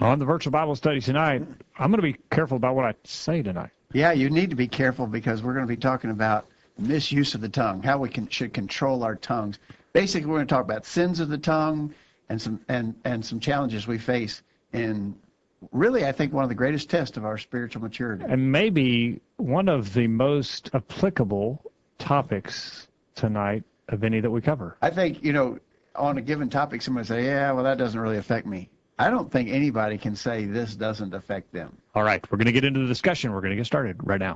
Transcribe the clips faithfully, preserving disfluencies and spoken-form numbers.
On the virtual Bible study tonight, I'm going to be careful about what I say tonight. Yeah, you need to be careful because we're going to be talking about misuse of the tongue, how we can should control our tongues. Basically, we're going to talk about sins of the tongue and some and and some challenges we face in really, I think, one of the greatest tests of our spiritual maturity. And maybe one of the most applicable topics tonight of any that we cover. I think, you know, on a given topic, someone say, yeah, well, that doesn't really affect me. I don't think anybody can say this doesn't affect them. All right, we're going to get into the discussion. We're going to get started right now.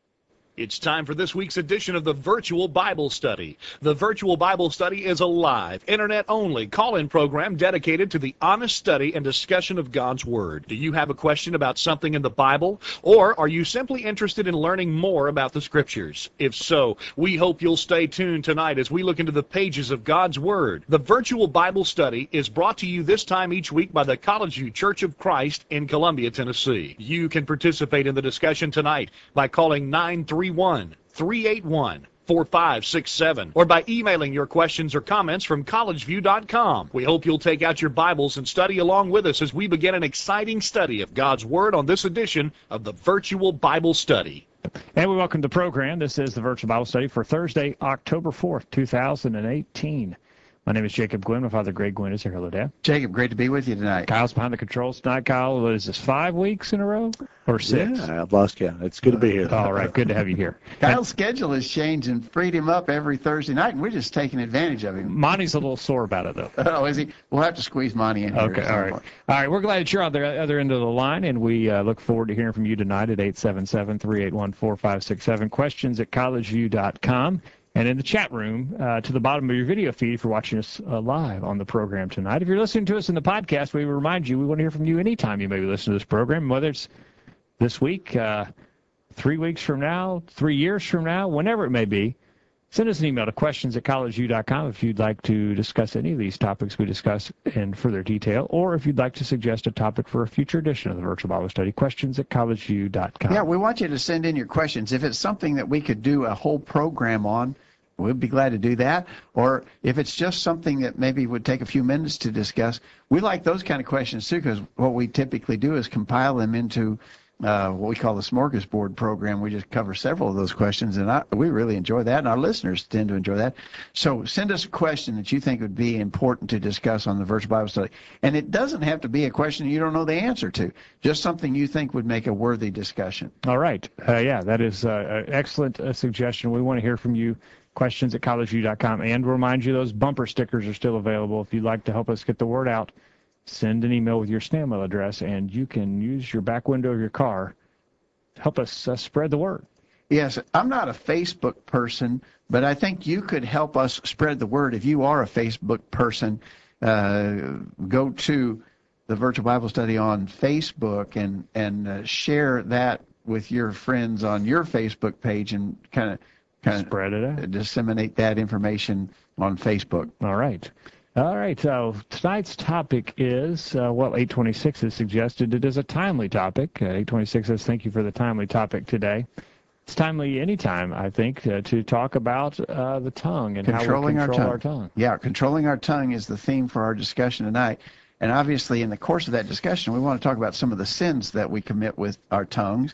It's time for this week's edition of the Virtual Bible Study. The Virtual Bible Study is a live, internet-only call-in program dedicated to the honest study and discussion of God's Word. Do you have a question about something in the Bible? Or are you simply interested in learning more about the Scriptures? If so, we hope you'll stay tuned tonight as we look into the pages of God's Word. The Virtual Bible Study is brought to you this time each week by the College View Church of Christ in Columbia, Tennessee. You can participate in the discussion tonight by calling nine three one, three eight one, four five six seven or by emailing your questions or comments from college view dot com. We hope you'll take out your Bibles and study along with us as we begin an exciting study of God's Word on this edition of the Virtual Bible Study. And we welcome the program. This is the Virtual Bible Study for Thursday, October fourth, two thousand eighteen. My name is Jacob Gwynn. My father, Greg Gwynn, is here. Hello, Dad. Jacob, great to be with you tonight. Kyle's behind the controls tonight. Kyle, what is this, five weeks in a row or six? Yeah, I've lost count. It's good to be here. All right, good to have you here. Kyle's schedule has changed and freed him up every Thursday night, and we're just taking advantage of him. Monty's a little sore about it, though. Oh, is he? We'll have to squeeze Monty in here. Okay, all right. All right, we're glad that you're on the other end of the line, and we uh, look forward to hearing from you tonight at eight seven seven, three eight one, four five six seven, questions at college view dot com. And in the chat room, uh, to the bottom of your video feed if you're watching us uh, live on the program tonight. If you're listening to us in the podcast, we remind you we want to hear from you anytime you may be listening to this program, whether it's this week, uh, three weeks from now, three years from now, whenever it may be. Send us an email to questions at college view dot com if you'd like to discuss any of these topics we discuss in further detail, or if you'd like to suggest a topic for a future edition of the Virtual Bible Study, questions at college view dot com. Yeah, we want you to send in your questions. If it's something that we could do a whole program on, we'd be glad to do that. Or if it's just something that maybe would take a few minutes to discuss, we like those kind of questions too, because what we typically do is compile them into uh, what we call the Smorgasbord program. We just cover several of those questions, and I, we really enjoy that, and our listeners tend to enjoy that. So send us a question that you think would be important to discuss on the Virtual Bible Study. And it doesn't have to be a question you don't know the answer to, just something you think would make a worthy discussion. All right. Uh, yeah, that is uh, an excellent uh, suggestion. We want to hear from you. Questions at college view dot com. And remind you, those bumper stickers are still available. If you'd like to help us get the word out, send an email with your snail address, and you can use your back window of your car to help us uh, spread the word. Yes, I'm not a Facebook person, but I think you could help us spread the word. If you are a Facebook person, uh, go to the Virtual Bible Study on Facebook and, and uh, share that with your friends on your Facebook page and kind of Kind of spread it out. Disseminate that information on Facebook. All right. All right. So tonight's topic is, uh, well, eight twenty-six has suggested it is a timely topic. Uh, eight twenty-six says, thank you for the timely topic today. It's timely anytime, I think, uh, to talk about uh, the tongue and controlling how we control our our tongue. tongue. Yeah, controlling our tongue is the theme for our discussion tonight. And obviously, in the course of that discussion, we want to talk about some of the sins that we commit with our tongues.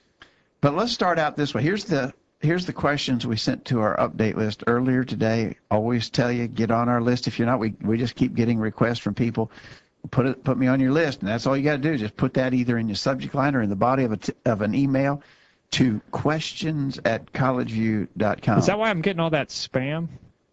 But let's start out this way. Here's the Here's the questions we sent to our update list earlier today. Always tell you, get on our list. If you're not, we, we just keep getting requests from people. Put it, put me on your list, and that's all you got to do. Just put that either in your subject line or in the body of, a t of an email to questions at college view dot com. Is that why I'm getting all that spam?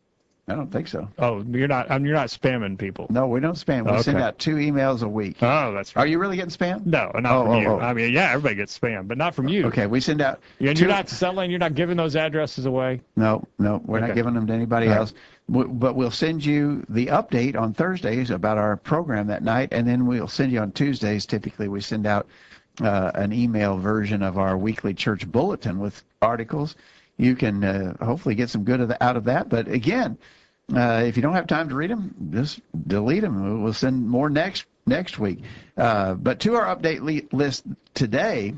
I don't think so. Oh, you're not. I mean, you're not spamming people. No, we don't spam. We Okay. send out two emails a week. Oh, that's right. Are you really getting spam? No, not Oh, from oh, you. oh. I mean, yeah, everybody gets spam, but not from you. Okay, we send out. And two- you're not selling. You're not giving those addresses away. No, no, we're Okay. not giving them to anybody All right. else. W but we'll send you the update on Thursdays about our program that night, and then we'll send you on Tuesdays. Typically, we send out uh, an email version of our weekly church bulletin with articles. You can uh, hopefully get some good of the, out of that. But again, uh, if you don't have time to read them, just delete them. We'll send more next next week. Uh, but to our update li list today,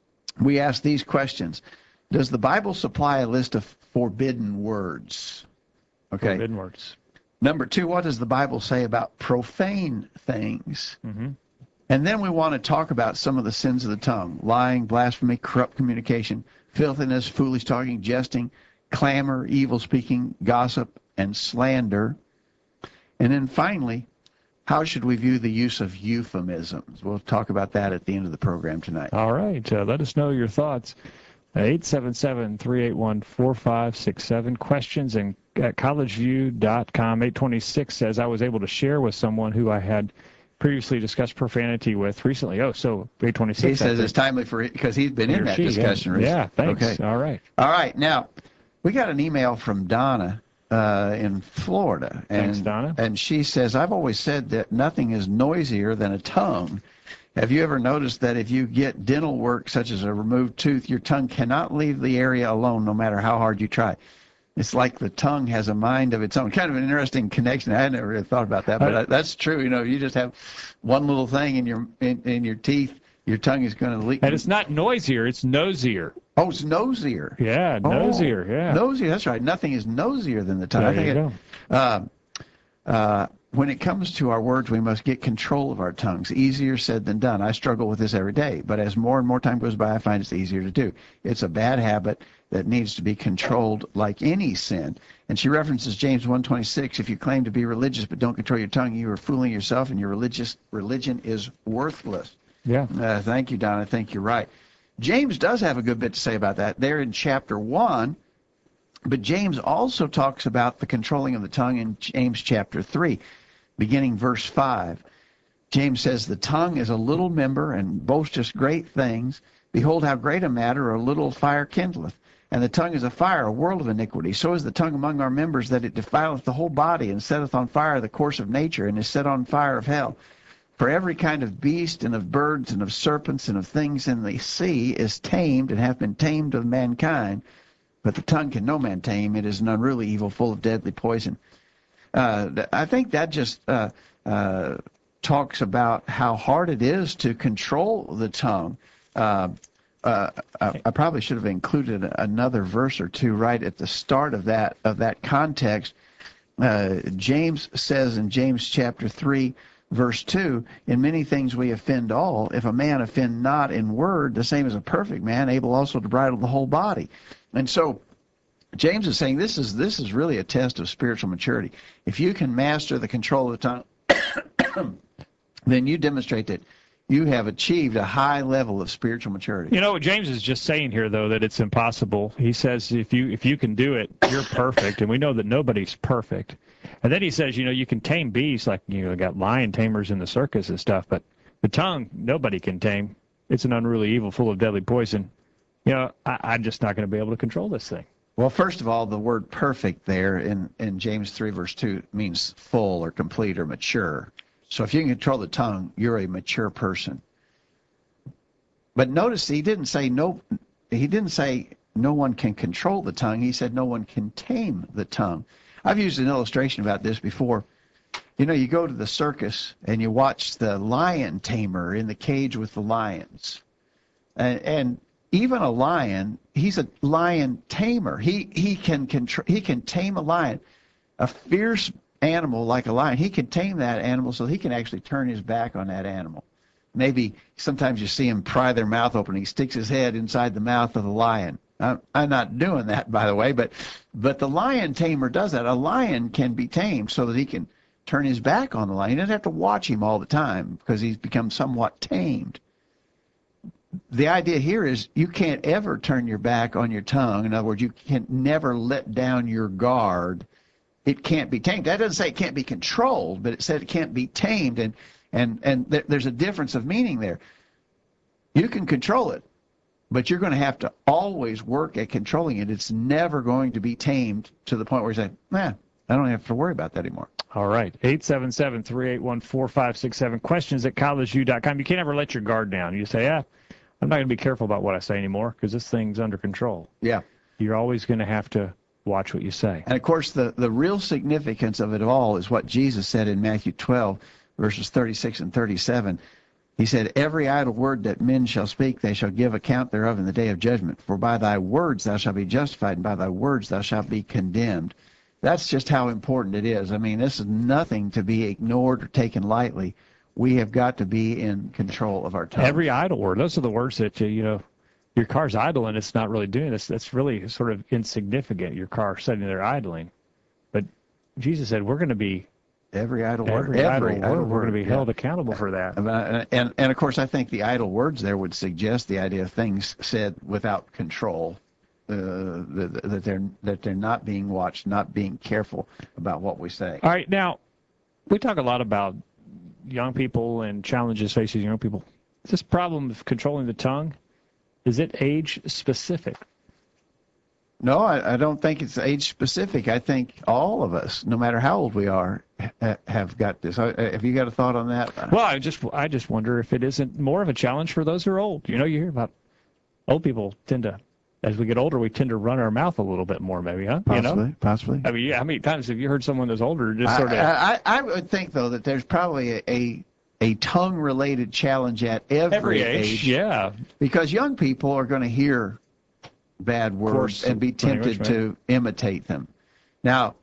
we ask these questions. Does the Bible supply a list of forbidden words? Okay. Forbidden words. Number two, what does the Bible say about profane things? Mm-hmm. And then we want to talk about some of the sins of the tongue: lying, blasphemy, corrupt communication, filthiness, foolish talking, jesting, clamor, evil speaking, gossip, and slander. And then finally, how should we view the use of euphemisms? We'll talk about that at the end of the program tonight. All right. Uh, let us know your thoughts. eight seven seven, three eight one, four five six seven. Questions in, at college view dot com. eight twenty-six says, I was able to share with someone who I had previously discussed profanity with recently. Oh, so eight twenty-six. He says it's timely for it because he's been he in that she, discussion yeah. recently. Yeah, thanks. Okay. All right. All right. Now, we got an email from Donna uh, in Florida. And, Thanks, Donna. And she says, I've always said that nothing is noisier than a tongue. Have you ever noticed that if you get dental work, such as a removed tooth, your tongue cannot leave the area alone no matter how hard you try? It's like the tongue has a mind of its own. Kind of an interesting connection. I had never really thought about that, but I, that's true. You know, you just have one little thing in your in, in your teeth, your tongue is going to leak. And it's not noisier, it's nosier. Oh, it's nosier. Yeah, Oh, nosier, yeah. Nosier, that's right. Nothing is nosier than the tongue. There I think you it, uh, uh, when it comes to our words, we must get control of our tongues. Easier said than done. I struggle with this every day, but as more and more time goes by, I find it's easier to do. It's a bad habit that needs to be controlled like any sin. And she references James one twenty-six. If you claim to be religious but don't control your tongue, you are fooling yourself, and your religious religion is worthless. Yeah. Uh, thank you, Don. I think you're right. James does have a good bit to say about that there in chapter one, but James also talks about the controlling of the tongue in James chapter three, beginning verse five. James says, the tongue is a little member and boasteth great things. Behold, how great a matter a little fire kindleth. And the tongue is a fire, a world of iniquity. So is the tongue among our members, that it defileth the whole body, and setteth on fire the course of nature, and is set on fire of hell. For every kind of beast, and of birds, and of serpents, and of things in the sea is tamed, and hath been tamed of mankind. But the tongue can no man tame. It is an unruly evil, full of deadly poison. Uh, I think that just uh, uh, talks about how hard it is to control the tongue. Uh, uh, I, I probably should have included another verse or two right at the start of that of that context. Uh, James says in James chapter three, verse two, in many things we offend all. If a man offend not in word, the same as a perfect man, able also to bridle the whole body. And so James is saying this is this is really a test of spiritual maturity. If you can master the control of the tongue, then you demonstrate that you have achieved a high level of spiritual maturity. You know what James is just saying here, though, that it's impossible. He says if you if you can do it, you're perfect, and we know that nobody's perfect. And then he says, you know, you can tame beasts, like, you know, got lion tamers in the circus and stuff, but the tongue, nobody can tame. It's an unruly evil, full of deadly poison. You know, I, I'm just not going to be able to control this thing. Well, first of all, the word perfect there in, in James three, verse two, means full or complete or mature. So if you can control the tongue, you're a mature person. But notice he didn't say no, he didn't say no one can control the tongue. He said no one can tame the tongue. I've used an illustration about this before. You know, you go to the circus and you watch the lion tamer in the cage with the lions. And, and even a lion, he's a lion tamer. He he can contr- he can tame a lion. A fierce animal like a lion, he can tame that animal so he can actually turn his back on that animal. Maybe sometimes you see him pry their mouth open. He sticks his head inside the mouth of the lion. I'm, I'm not doing that, by the way, but but the lion tamer does that. A lion can be tamed so that he can turn his back on the lion. He doesn't have to watch him all the time because he's become somewhat tamed. The idea here is you can't ever turn your back on your tongue. In other words, you can never let down your guard. It can't be tamed. That doesn't say it can't be controlled, but it said it can't be tamed, and and and th- there's a difference of meaning there. You can control it, but you're going to have to always work at controlling it. It's never going to be tamed to the point where you say, man, I don't have to worry about that anymore. All right. eight seven seven, three eight one, four five six seven. Questions at college view dot com. You can't ever let your guard down. You say, yeah, I'm not going to be careful about what I say anymore because this thing's under control. Yeah. You're always going to have to watch what you say. And, of course, the, the real significance of it all is what Jesus said in Matthew twelve, verses thirty-six and thirty-seven. He said, every idle word that men shall speak, they shall give account thereof in the day of judgment. For by thy words thou shalt be justified, and by thy words thou shalt be condemned. That's just how important it is. I mean, this is nothing to be ignored or taken lightly. we have got to be in control of our tongue. Every idle word. Those are the words that, uh, you know, your car's idling. It's not really doing this. That's really sort of insignificant, your car sitting there idling. But Jesus said we're going to be Every idle word. Every, Every idle, idle word. We're going to be yeah. held accountable for that. And, and, and, of course, I think the idle words there would suggest the idea of things said without control, uh, that, that, they're, that they're not being watched, not being careful about what we say. All right. Now, we talk a lot about young people and challenges facing young people. This problem of controlling the tongue, is it age specific? No, I, I don't think it's age specific. I think all of us, no matter how old we are, ha have got this. Have you got a thought on that? Well, I just I just wonder if it isn't more of a challenge for those who are old. You know, you hear about old people tend to, as we get older, we tend to run our mouth a little bit more, maybe, huh? Possibly, you know? possibly. I mean, how many times have you heard someone that's older just sort of? I, I, I would think, though, that there's probably a, a, a tongue-related challenge at every, every age, age. Yeah. Because young people are going to hear bad words and be tempted language, to imitate them. Now,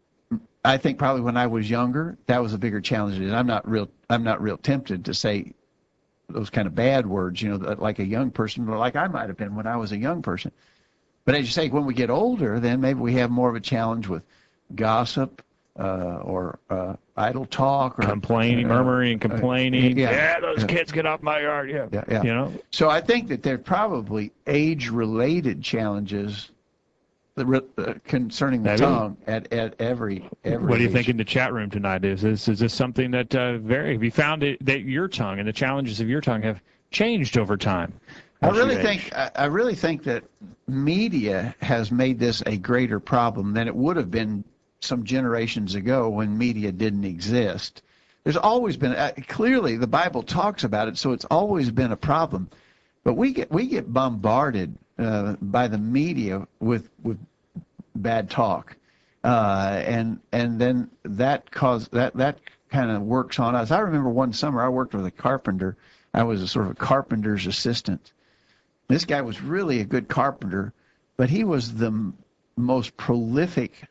I think probably when I was younger, that was a bigger challenge. And I'm not real. I'm not real tempted to say those kind of bad words, you know, like a young person, or like I might have been when I was a young person. But as you say, when we get older, then maybe we have more of a challenge with gossip uh, or uh, idle talk, or complaining, uh, murmuring, and complaining. Uh, yeah, yeah, those yeah. kids get off my yard. Yeah, yeah, yeah. You know. So I think that there are probably age-related challenges uh, concerning the Maybe. tongue at, at every every. What do you age. think in the chat room tonight? Is this is this something that uh, very? Have you found it, that your tongue and the challenges of your tongue have changed over time? I really think I, I really think that media has made this a greater problem than it would have been some generations ago when media didn't exist. There's always been uh, clearly the Bible talks about it, so it's always been a problem. But we get we get bombarded uh, by the media with with bad talk, uh, and and then that cause that that kind of works on us. I remember one summer I worked with a carpenter. I was a sort of a carpenter's assistant. This guy was really a good carpenter, but he was the m most prolific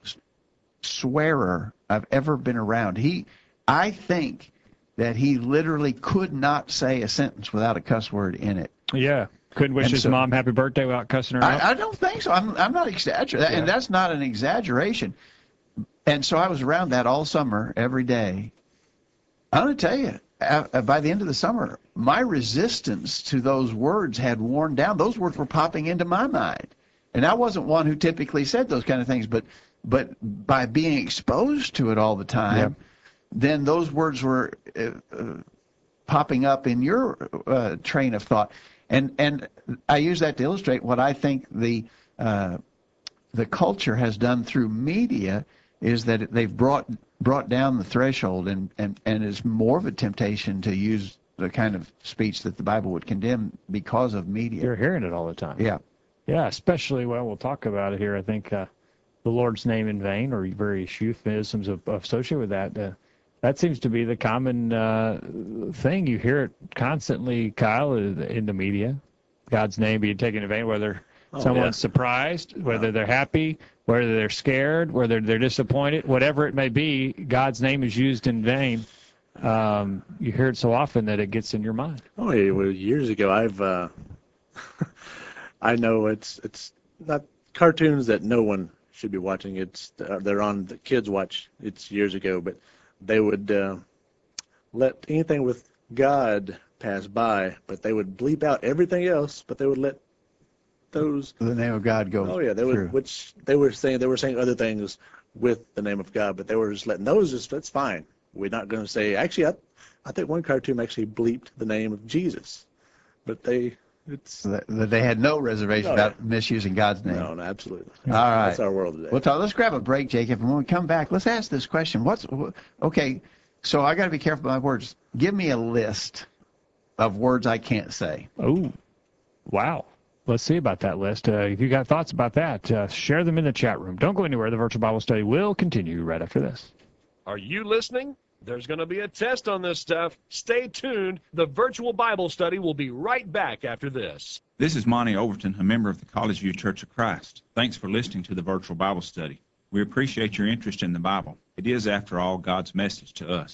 swearer I've ever been around. He, I think that he literally could not say a sentence without a cuss word in it. Yeah. Couldn't wish And his so- mom happy birthday without cussing her out. I, I don't think so. I'm, I'm not exaggerating, Yeah. and that's not an exaggeration. And so I was around that all summer, every day. I'm going to tell you, uh, by the end of the summer, my resistance to those words had worn down. Those words were popping into my mind. And I wasn't one who typically said those kind of things, but but by being exposed to it all the time, Yeah. then those words were uh, uh, popping up in your uh, train of thought. And and I use that to illustrate what I think the uh, the culture has done through media is that they've brought brought down the threshold and and and is more of a temptation to use the kind of speech that the Bible would condemn because of media. You're hearing it all the time. Yeah. Yeah, especially, well, we'll talk about it here. I think uh, the Lord's name in vain, or various euphemisms of, associated with that. Uh, that seems to be the common uh, thing. You hear it constantly, Kyle, in the media. God's name being taken in vain, whether Oh, someone's yeah. surprised, whether they're happy, whether they're scared, whether they're disappointed, whatever it may be, God's name is used in vain. Um, you hear it so often that it gets in your mind. Oh, yeah, well, years ago, I've, uh, I know it's it's not cartoons that no one should be watching. It's uh, they're on the kids watch. It's years ago, but they would uh, let anything with God pass by, but they would bleep out everything else, but they would let those. The name of God goes Oh yeah, they through. would. Which they were saying they were saying other things with the name of God, but they were just letting those. Just that's fine. We're not going to say. Actually, I, I think one cartoon actually bleeped the name of Jesus, but they. It's that, that they had no reservation No, about yeah. misusing God's name. no, no, absolutely. All right. That's our world today. Well, Todd, let's grab a break, Jacob, and when we come back, let's ask this question. What's okay? So I got to be careful with my words. Give me a list of words I can't say. Oh, wow. Let's see about that list. Uh, if you got thoughts about that, uh, share them in the chat room. Don't go anywhere. The virtual Bible study will continue right after this. Are you listening? There's going to be a test on this stuff. Stay tuned. The virtual Bible study will be right back after this. This is Monty Overton, a member of the College View Church of Christ. Thanks for listening to the virtual Bible study. We appreciate your interest in the Bible. It is, after all, God's message to us.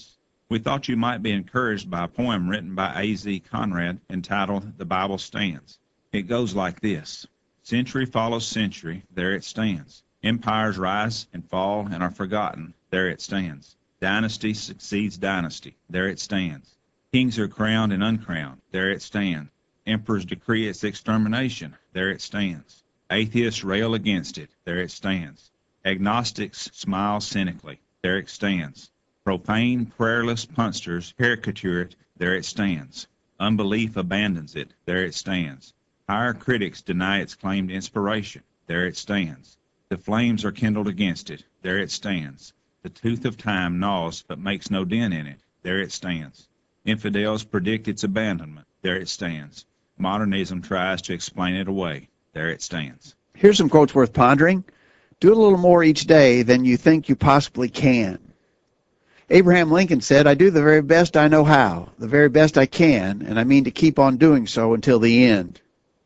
We thought you might be encouraged by a poem written by A Z Conrad entitled The Bible Stands. It goes like this. Century follows century, there it stands. Empires rise and fall and are forgotten, there it stands. Dynasty succeeds dynasty, there it stands. Kings are crowned and uncrowned, there it stands. Emperors decree its extermination, there it stands. Atheists rail against it, there it stands. Agnostics smile cynically, there it stands. Profane, prayerless punsters caricature it, there it stands. Unbelief abandons it, there it stands. Higher critics deny its claimed inspiration, there it stands. The flames are kindled against it, there it stands. The tooth of time gnaws but makes no dent in it, there it stands. Infidels predict its abandonment, there it stands. Modernism tries to explain it away, there it stands. Here's some quotes worth pondering. Do a little more each day than you think you possibly can. Abraham Lincoln said, I do the very best I know how, the very best I can, and I mean to keep on doing so until the end.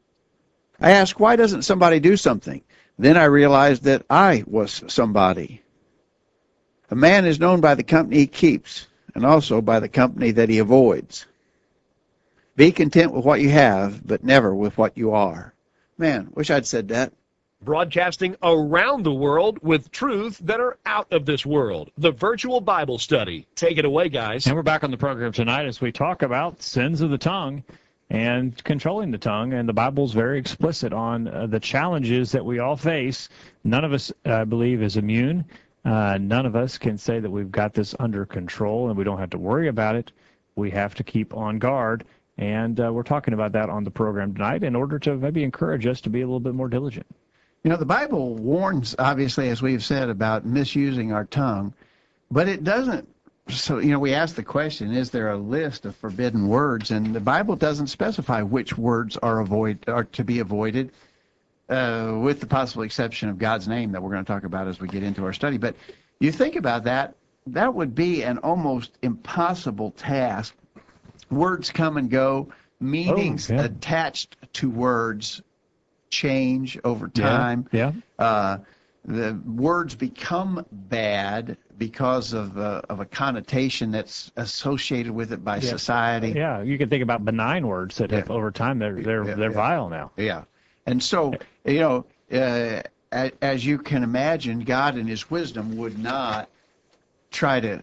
I asked, why doesn't somebody do something? Then I realized that I was somebody. A man is known by the company he keeps, and also by the company that he avoids. Be content with what you have, but never with what you are. Man, wish I'd said that. Broadcasting around the world with truths that are out of this world. The Virtual Bible Study. Take it away, guys. And we're back on the program tonight as we talk about sins of the tongue and controlling the tongue. And the Bible's very explicit on uh, the challenges that we all face. None of us, I believe, is immune. Uh, none of us can say that we've got this under control and we don't have to worry about it. We have to keep on guard. And uh, we're talking about that on the program tonight in order to maybe encourage us to be a little bit more diligent. You know, the Bible warns, obviously, as we've said, about misusing our tongue, but it doesn't. So, you know, we ask the question, is there a list of forbidden words? And the Bible doesn't specify which words are avoid are to be avoided, uh, with the possible exception of God's name that we're going to talk about as we get into our study. But you think about that, that would be an almost impossible task. Words come and go, meanings Oh, yeah. attached to words change over time. Yeah. yeah. Uh, the words become bad because of uh, of a connotation that's associated with it by Yeah. society. Yeah, you can think about benign words that have, Yeah. over time, they're they're Yeah, they're yeah. vile now. Yeah, and so you know, uh, a- as you can imagine, God in His wisdom would not try to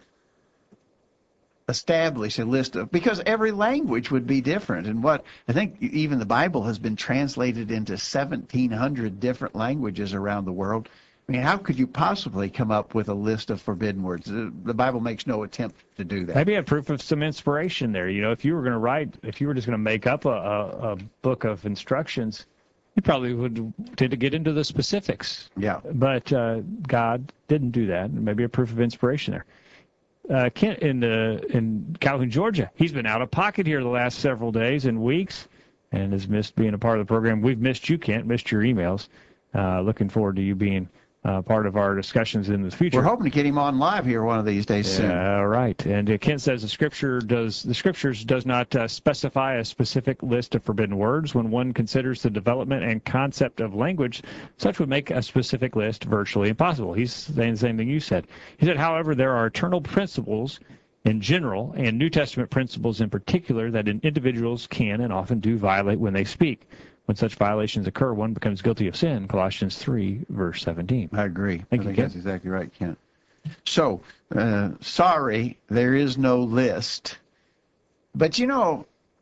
establish a list of, because every language would be different. And what I think even the Bible has been translated into seventeen hundred different languages around the world. I mean, how could you possibly come up with a list of forbidden words? The the Bible makes no attempt to do that. Maybe a proof of some inspiration there. You know, if you were going to write, if you were just going to make up a, a, a book of instructions, you probably would tend to get into the specifics. Yeah. But uh, God didn't do that. Maybe a proof of inspiration there. Uh, Kent in the in Calhoun, Georgia, he's been out of pocket here the last several days and weeks, and has missed being a part of the program. We've missed you, Kent, missed your emails. Uh, looking forward to you being uh, part of our discussions in the future. We're hoping to get him on live here one of these days soon. Yeah, right. And uh, Kent says the scripture does the scriptures does not uh, specify a specific list of forbidden words. When one considers the development and concept of language, such would make a specific list virtually impossible. He's saying the same thing you said. He said, however, there are eternal principles in general and New Testament principles in particular that individuals can and often do violate when they speak. When such violations occur, one becomes guilty of sin, Colossians three, verse seventeen. I agree. Thank I you, think Ken. that's exactly right, Kent. So, uh, sorry, there is no list. But, you know,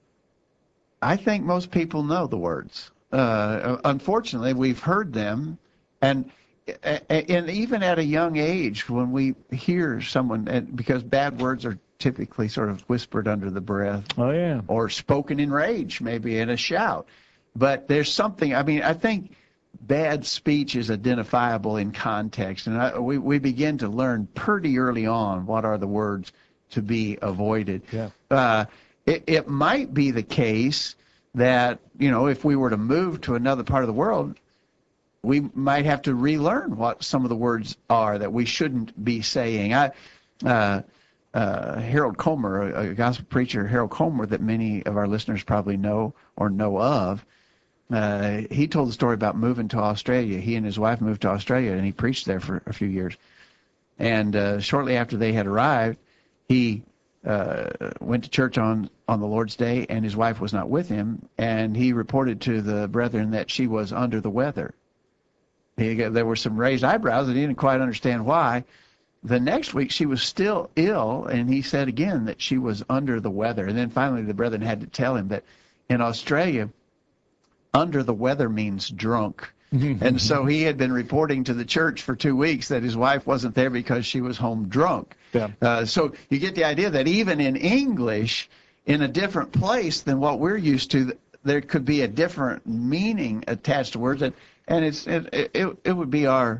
I think most people know the words. Uh, unfortunately, we've heard them. And, and even at a young age, when we hear someone, and because bad words are typically sort of whispered under the breath, Oh, yeah. or spoken in rage, maybe in a shout. But there's something, I mean, I think bad speech is identifiable in context. And I, we, we begin to learn pretty early on what are the words to be avoided. Yeah. Uh, it, it might be the case that, you know, if we were to move to another part of the world, we might have to relearn what some of the words are that we shouldn't be saying. I, uh, uh, Harold Comer, a, a gospel preacher, Harold Comer, that many of our listeners probably know or know of, uh, he told the story about moving to Australia. He and his wife moved to Australia, and he preached there for a few years. And uh, shortly after they had arrived, he uh, went to church on, on the Lord's Day, and his wife was not with him, and he reported to the brethren that she was under the weather. He, there were some raised eyebrows, and he didn't quite understand why. The next week, she was still ill, and he said again that she was under the weather. And then finally, the brethren had to tell him that in Australia, under the weather means drunk. And so he had been reporting to the church for two weeks that his wife wasn't there because she was home drunk. Yeah. Uh, so you get the idea that even in English, in a different place than what we're used to, there could be a different meaning attached to words. And, and it's, it, it, it would be our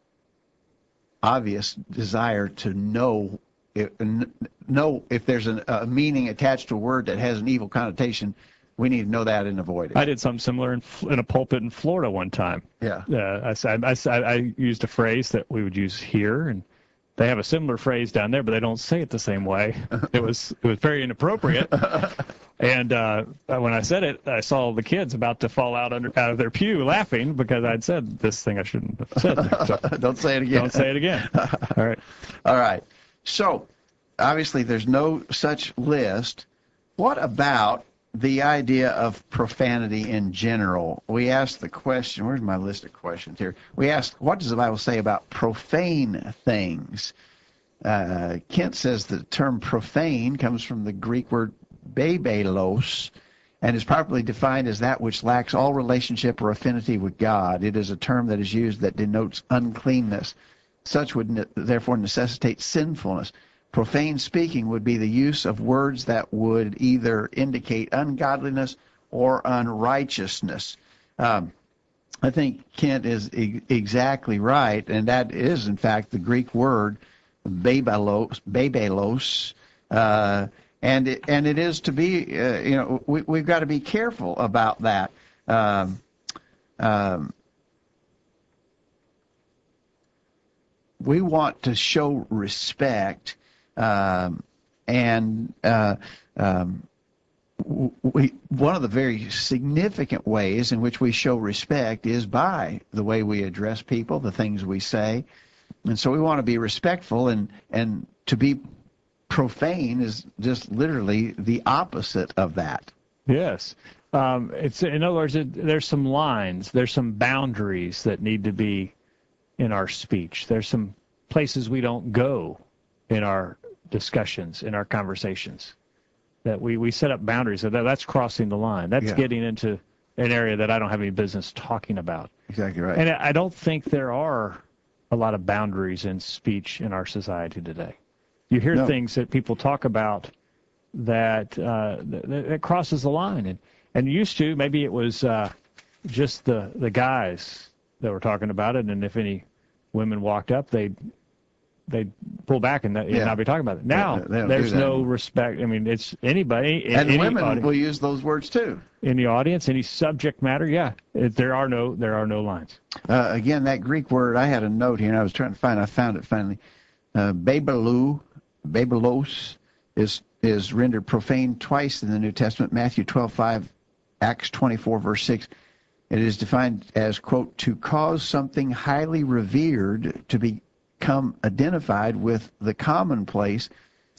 obvious desire to know if, know if there's an, a meaning attached to a word that has an evil connotation. We need to know that and avoid it. I did something similar in, in a pulpit in Florida one time. Yeah. Uh, I, I, I, I used a phrase that we would use here, and they have a similar phrase down there, but they don't say it the same way. It was it was very inappropriate. And uh, when I said it, I saw the kids about to fall out under out of their pew laughing because I'd said this thing I shouldn't have said. So, Don't say it again. don't say it again. All right. All right. So, obviously, there's no such list. What about the idea of profanity in general? We asked the question, where's my list of questions here? We asked, what does the Bible say about profane things? Uh, Kent says the term profane comes from the Greek word babelos and is properly defined as that which lacks all relationship or affinity with God. It is a term that is used that denotes uncleanness. Such would ne- therefore necessitate sinfulness. Profane speaking would be the use of words that would either indicate ungodliness or unrighteousness. Um, I think Kent is e- exactly right, and that is, in fact, the Greek word babelos, babelos uh, and it, and it is to be, uh, you know, we, we've got to be careful about that. Um, um, we want to show respect. Um, and uh, um, we, one of the very significant ways in which we show respect is by the way we address people, the things we say. And so we want to be respectful, and, and to be profane is just literally the opposite of that. Yes. Um, it's in other words, it, there's some lines, there's some boundaries that need to be in our speech. There's some places we don't go in our discussions, in our conversations, that we, we set up boundaries. So that, that's crossing the line. That's Yeah. getting into an area that I don't have any business talking about. Exactly right. And I don't think there are a lot of boundaries in speech in our society today. You hear No. things that people talk about that, uh, that, that crosses the line. And, and used to, maybe it was uh, just the, the guys that were talking about it, and if any women walked up, they'd they'd pull back and, and Yeah. not be talking about it. Now, Yeah, they don't there's do that no anymore. respect. I mean, it's anybody, And any women audi- will use those words too. in the audience, any subject matter, yeah, it, there are no there are no lines. Uh, again, that Greek word, I had a note here, and I was trying to find, I found it finally. Uh, babelou, babelos, is is rendered profane twice in the New Testament, Matthew twelve five, Acts twenty-four, verse six. It is defined as, quote, to cause something highly revered to become identified with the commonplace,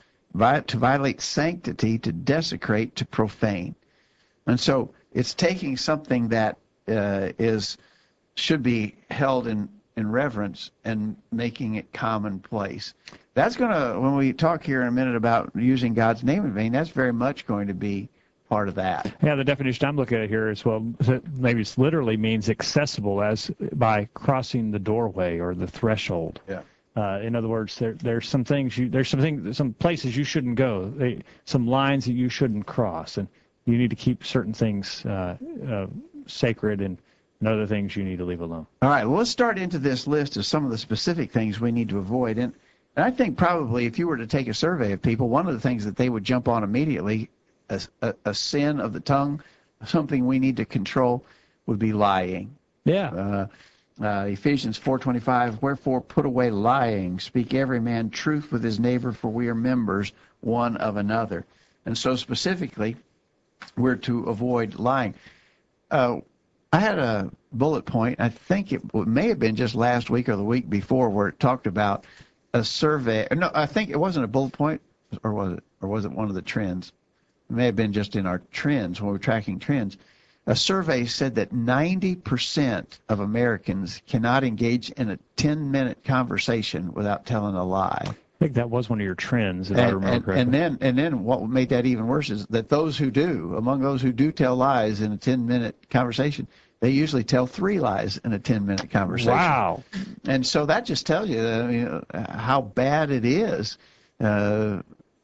vi- to violate sanctity, to desecrate, to profane. And so it's taking something that uh, is should be held in, in reverence and making it commonplace. That's going to, when we talk here in a minute about using God's name in vain, that's very much going to be part of that. Yeah, the definition I'm looking at here as well, maybe it's literally means accessible as by crossing the doorway or the threshold. Yeah. Uh, in other words, there there's some things you there's some things some places you shouldn't go, they, some lines that you shouldn't cross, and you need to keep certain things uh, uh, sacred, and, and other things you need to leave alone. All right, well, let's start into this list of some of the specific things we need to avoid. And, and I think probably if you were to take a survey of people, one of the things that they would jump on immediately, a, a, a sin of the tongue, something we need to control, would be lying. Yeah. Uh, uh, Ephesians four twenty-five, wherefore put away lying, speak every man truth with his neighbor, for we are members one of another. And so specifically, we're to avoid lying. Uh, I had a bullet point, I think it may have been just last week or the week before, where it talked about a survey. No, I think it wasn't a bullet point, or was it? or was it one of the trends? It may have been just in our trends when we're tracking trends. A survey said that ninety percent of Americans cannot engage in a ten-minute conversation without telling a lie. I think that was one of your trends, if I And, remember and, correctly. and then, and then what made that even worse is that those who do, among those who do tell lies in a ten-minute conversation, they usually tell three lies in a ten-minute conversation. Wow. And so that just tells you, I mean, how bad it is. Uh,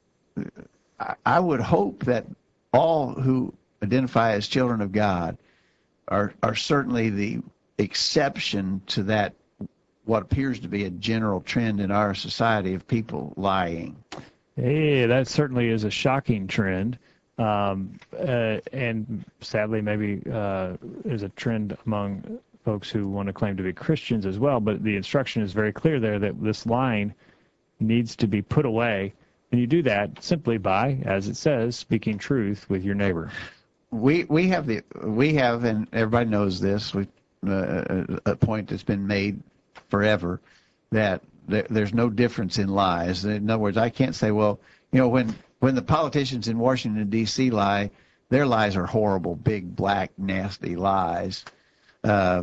I, I would hope that all who identify as children of God are are certainly the exception to that, what appears to be a general trend in our society of people lying. Hey, that certainly is a shocking trend. Um, uh, and sadly, maybe uh, is a trend among folks who want to claim to be Christians as well. But the instruction is very clear there that this lying needs to be put away. And you do that simply by, as it says, speaking truth with your neighbor. We we have the we have, and everybody knows this. We uh, a point that's been made forever that there, there's no difference in lies. In other words, I can't say, well, you know, when when the politicians in Washington D C lie, their lies are horrible, big, black, nasty lies. Uh,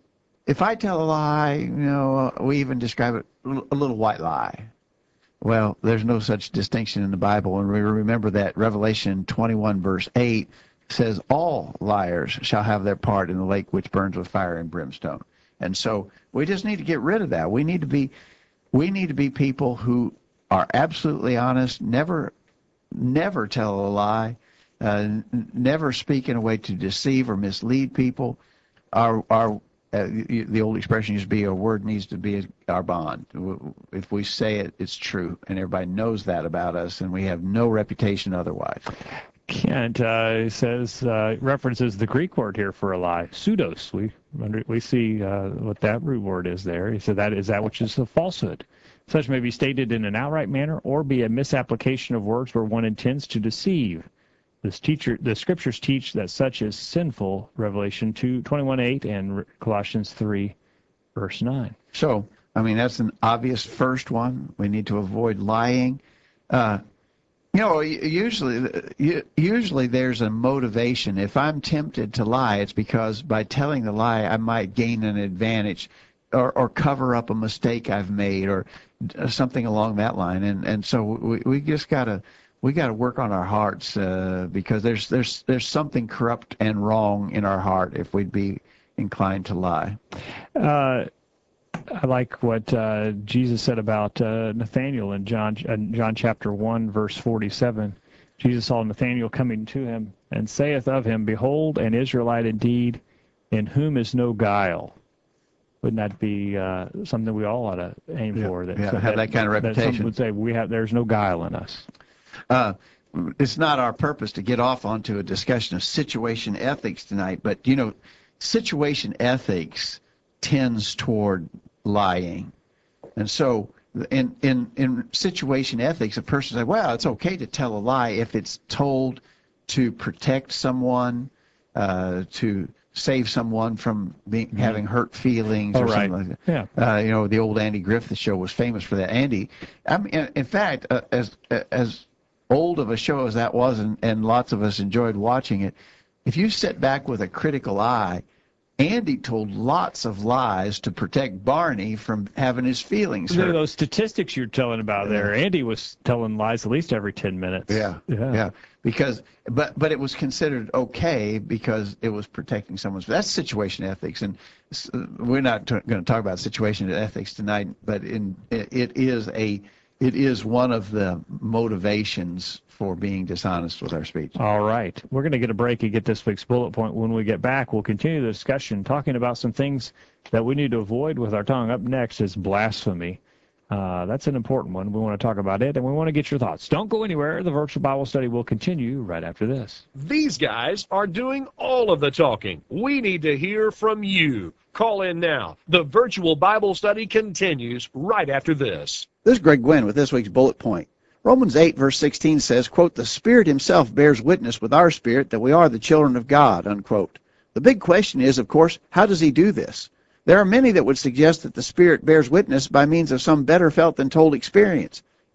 if I tell a lie, you know, we even describe it a little white lie. Well, there's no such distinction in the Bible, and we remember that Revelation twenty-one verse eight says all liars shall have their part in the lake which burns with fire and brimstone. And so we just need to get rid of that. We need to be, we need to be people who are absolutely honest, never, never tell a lie, uh, n- never speak in a way to deceive or mislead people. Our, our, uh, the old expression used to be, a word needs to be our bond. If we say it, it's true, and everybody knows that about us, and we have no reputation otherwise. Kent uh, says, uh, references the Greek word here for a lie, pseudos. We we see uh, what that root word is there. He said that is that which is a falsehood. Such may be stated in an outright manner or be a misapplication of words where one intends to deceive. This teacher, the scriptures teach that such is sinful, Revelation two, twenty-one eight and Colossians three, verse nine. So, I mean, that's an obvious first one. We need to avoid lying. Uh, You know, usually, usually there's a motivation. If I'm tempted to lie, it's because by telling the lie, I might gain an advantage, or, or cover up a mistake I've made, or something along that line. And and so we we just gotta we gotta work on our hearts uh, because there's there's there's something corrupt and wrong in our heart if we'd be inclined to lie. Uh, I like what uh, Jesus said about uh, Nathanael in John, uh, John chapter one, verse forty-seven. Jesus saw Nathanael coming to him and saith of him, Behold, an Israelite indeed, in whom is no guile. Wouldn't that be uh, something we all ought to aim Yeah, for? That, yeah, so have that kind of That reputation. some would say, we have, there's no guile in us. Uh, it's not our purpose to get off onto a discussion of situation ethics tonight, but, you know, situation ethics tends toward lying. And so in, in, in situation ethics, a person says, well, it's okay to tell a lie if it's told to protect someone, uh, to save someone from being, mm-hmm. having hurt feelings oh, or right. something like that. Yeah. Uh, you know, the old Andy Griffith show was famous for that. Andy, I mean, in, in fact, uh, as as old of a show as that was, and, and lots of us enjoyed watching it, if you sit back with a critical eye, Andy told lots of lies to protect Barney from having his feelings hurt. Those statistics you're telling about there, Andy was telling lies at least every ten minutes. Yeah, yeah, yeah. Because, but but it was considered okay because it was protecting someone's. That's situation ethics, and we're not t- going to talk about situation ethics tonight. But in it, it is a it is one of the motivations for being dishonest with our speech. All right. We're going to get a break and get this week's bullet point. When we get back, we'll continue the discussion talking about some things that we need to avoid with our tongue. Up next is blasphemy. Uh, that's an important one. We want to talk about it, and we want to get your thoughts. Don't go anywhere. The virtual Bible study will continue right after this. These guys are doing all of the talking. We need to hear from you. Call in now. The virtual Bible study continues right after this. This is Greg Gwynn with this week's bullet point. Romans eight, verse sixteen says, quote, the Spirit himself bears witness with our spirit that we are the children of God, unquote. The big question is, of course, how does he do this? There are many that would suggest that the Spirit bears witness by means of some better felt than told experience.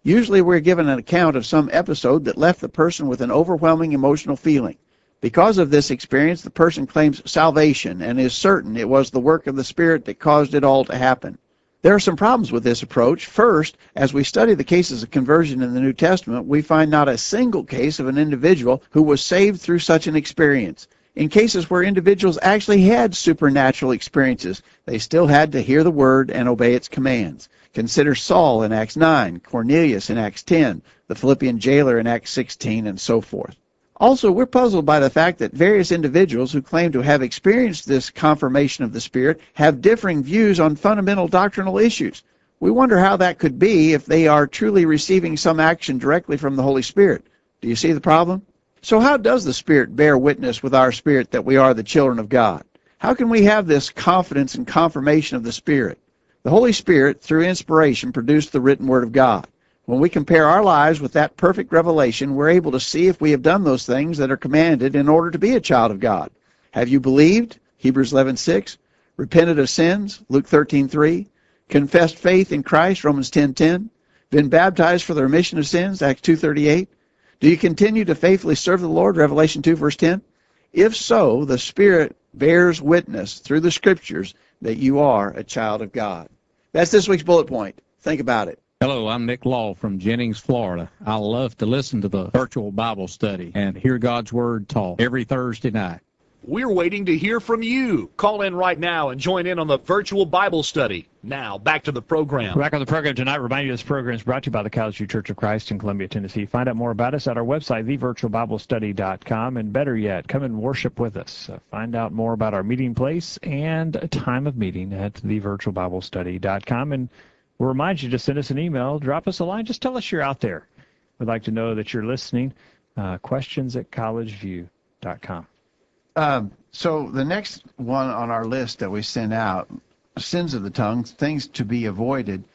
Usually we're given an account of some episode that left the person with an overwhelming emotional feeling. Because of this experience, the person claims salvation and is certain it was the work of the Spirit that caused it all to happen. There are some problems with this approach. First, as we study the cases of conversion in the New Testament, we find not a single case of an individual who was saved through such an experience. In cases where individuals actually had supernatural experiences, they still had to hear the word and obey its commands. Consider Saul in Acts nine, Cornelius in Acts ten, the Philippian jailer in Acts sixteen, and so forth. Also, we're puzzled by the fact that various individuals who claim to have experienced this confirmation of the Spirit have differing views on fundamental doctrinal issues. We wonder how that could be if they are truly receiving some action directly from the Holy Spirit. Do you see the problem? So how does the Spirit bear witness with our spirit that we are the children of God? How can we have this confidence and confirmation of the Spirit? The Holy Spirit, through inspiration, produced the written Word of God. When we compare our lives with that perfect revelation, we're able to see if we have done those things that are commanded in order to be a child of God. Have you believed? Hebrews eleven six. Repented of sins? Luke thirteen three. Confessed faith in Christ? Romans ten ten. Been baptized for the remission of sins? Acts two thirty-eight. Do you continue to faithfully serve the Lord? Revelation two verse ten. If so, the Spirit bears witness through the Scriptures that you are a child of God. That's this week's bullet point. Think about it. Hello, I'm Nick Law from Jennings, Florida. I love to listen to the virtual Bible study and hear God's Word taught every Thursday night. We're waiting to hear from you. Call in right now and join in on the virtual Bible study. Now, back to the program. Back on the program tonight. Remind you this program is brought to you by the College View Church of Christ in Columbia, Tennessee. Find out more about us at our website, the virtual bible study dot com. And better yet, come and worship with us. Uh, find out more about our meeting place and time of meeting at the virtual bible study dot com. And we'll remind you to send us an email, drop us a line, just tell us you're out there. We'd like to know that you're listening. Uh, questions at college view dot com. Um, so the next one on our list that we sent out, sins of the tongue, things to be avoided,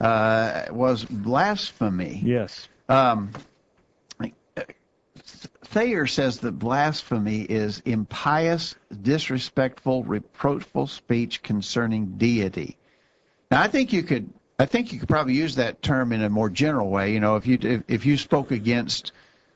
uh, was blasphemy. Yes. Um, Thayer says that blasphemy is impious, disrespectful, reproachful speech concerning deity. Now, I think you could, I think you could probably use that term in a more general way. You know, if you if, if you spoke against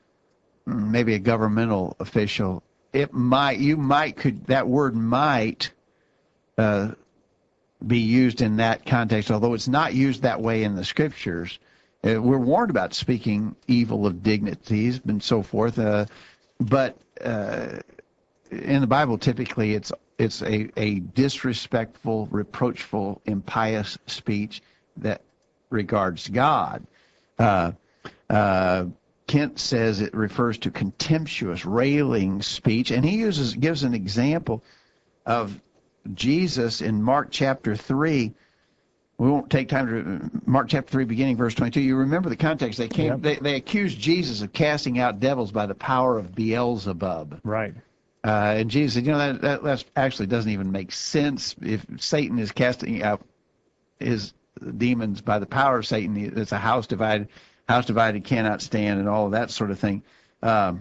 maybe a governmental official, it might you might could that word might uh, be used in that context, although it's not used that way in the Scriptures. Uh, we're warned about speaking evil of dignities and so forth, uh, but uh, in the Bible, typically it's it's a, a disrespectful, reproachful, impious speech that regards God. Uh, uh, Kent says it refers to contemptuous, railing speech, and he uses gives an example of Jesus in Mark chapter three. We won't take time to Mark chapter three, beginning verse twenty-two. You remember the context. They came. Yep. They, they accused Jesus of casting out devils by the power of Beelzebub. Right. Uh, and Jesus said, you know, that, that that's actually doesn't even make sense. If Satan is casting out his demons by the power of Satan, it's a house divided. House divided cannot stand, and all of that sort of thing. Um,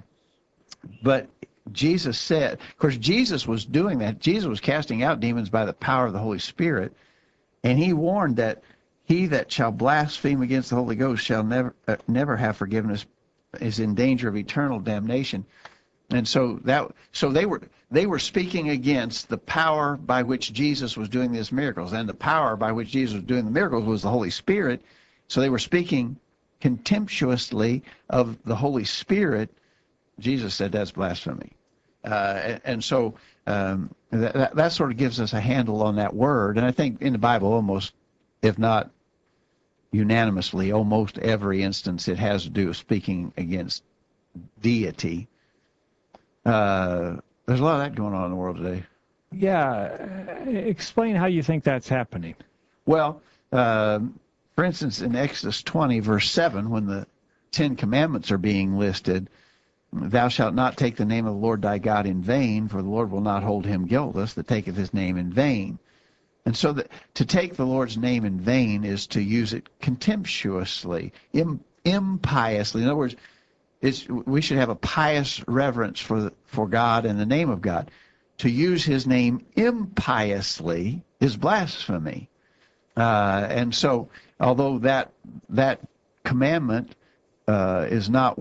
but Jesus said, of course, Jesus was doing that. Jesus was casting out demons by the power of the Holy Spirit. And he warned that he that shall blaspheme against the Holy Ghost shall never uh, never have forgiveness, is in danger of eternal damnation. And so that so they were they were speaking against the power by which Jesus was doing these miracles, and the power by which Jesus was doing the miracles was the Holy Spirit. So they were speaking contemptuously of the Holy Spirit. Jesus said that's blasphemy. Uh, and, and so um, that, that, that sort of gives us a handle on that word. And I think in the Bible, almost, if not unanimously, almost every instance it has to do with speaking against deity. Uh, there's a lot of that going on in the world today. Yeah. Explain how you think that's happening. Well, uh, for instance, in Exodus twenty, verse seven, when the Ten Commandments are being listed, thou shalt not take the name of the Lord thy God in vain, for the Lord will not hold him guiltless that taketh his name in vain. And so that to take the Lord's name in vain is to use it contemptuously, im, impiously. In other words, it's, we should have a pious reverence for, the, for God and the name of God. To use his name impiously is blasphemy. Uh, and so, although that that commandment uh, is not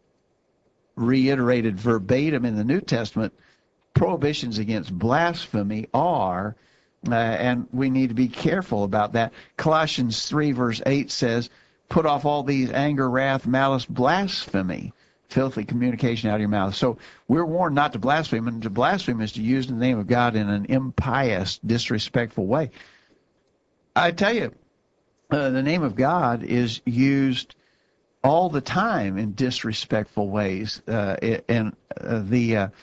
reiterated verbatim in the New Testament, prohibitions against blasphemy are, uh, and we need to be careful about that. Colossians three verse eight says, put off all these anger, wrath, malice, blasphemy, filthy communication out of your mouth. So we're warned not to blaspheme, and to blaspheme is to use the name of God in an impious, disrespectful way. I tell you, uh, the name of God is used all the time in disrespectful ways. Uh, it, and uh, the uh,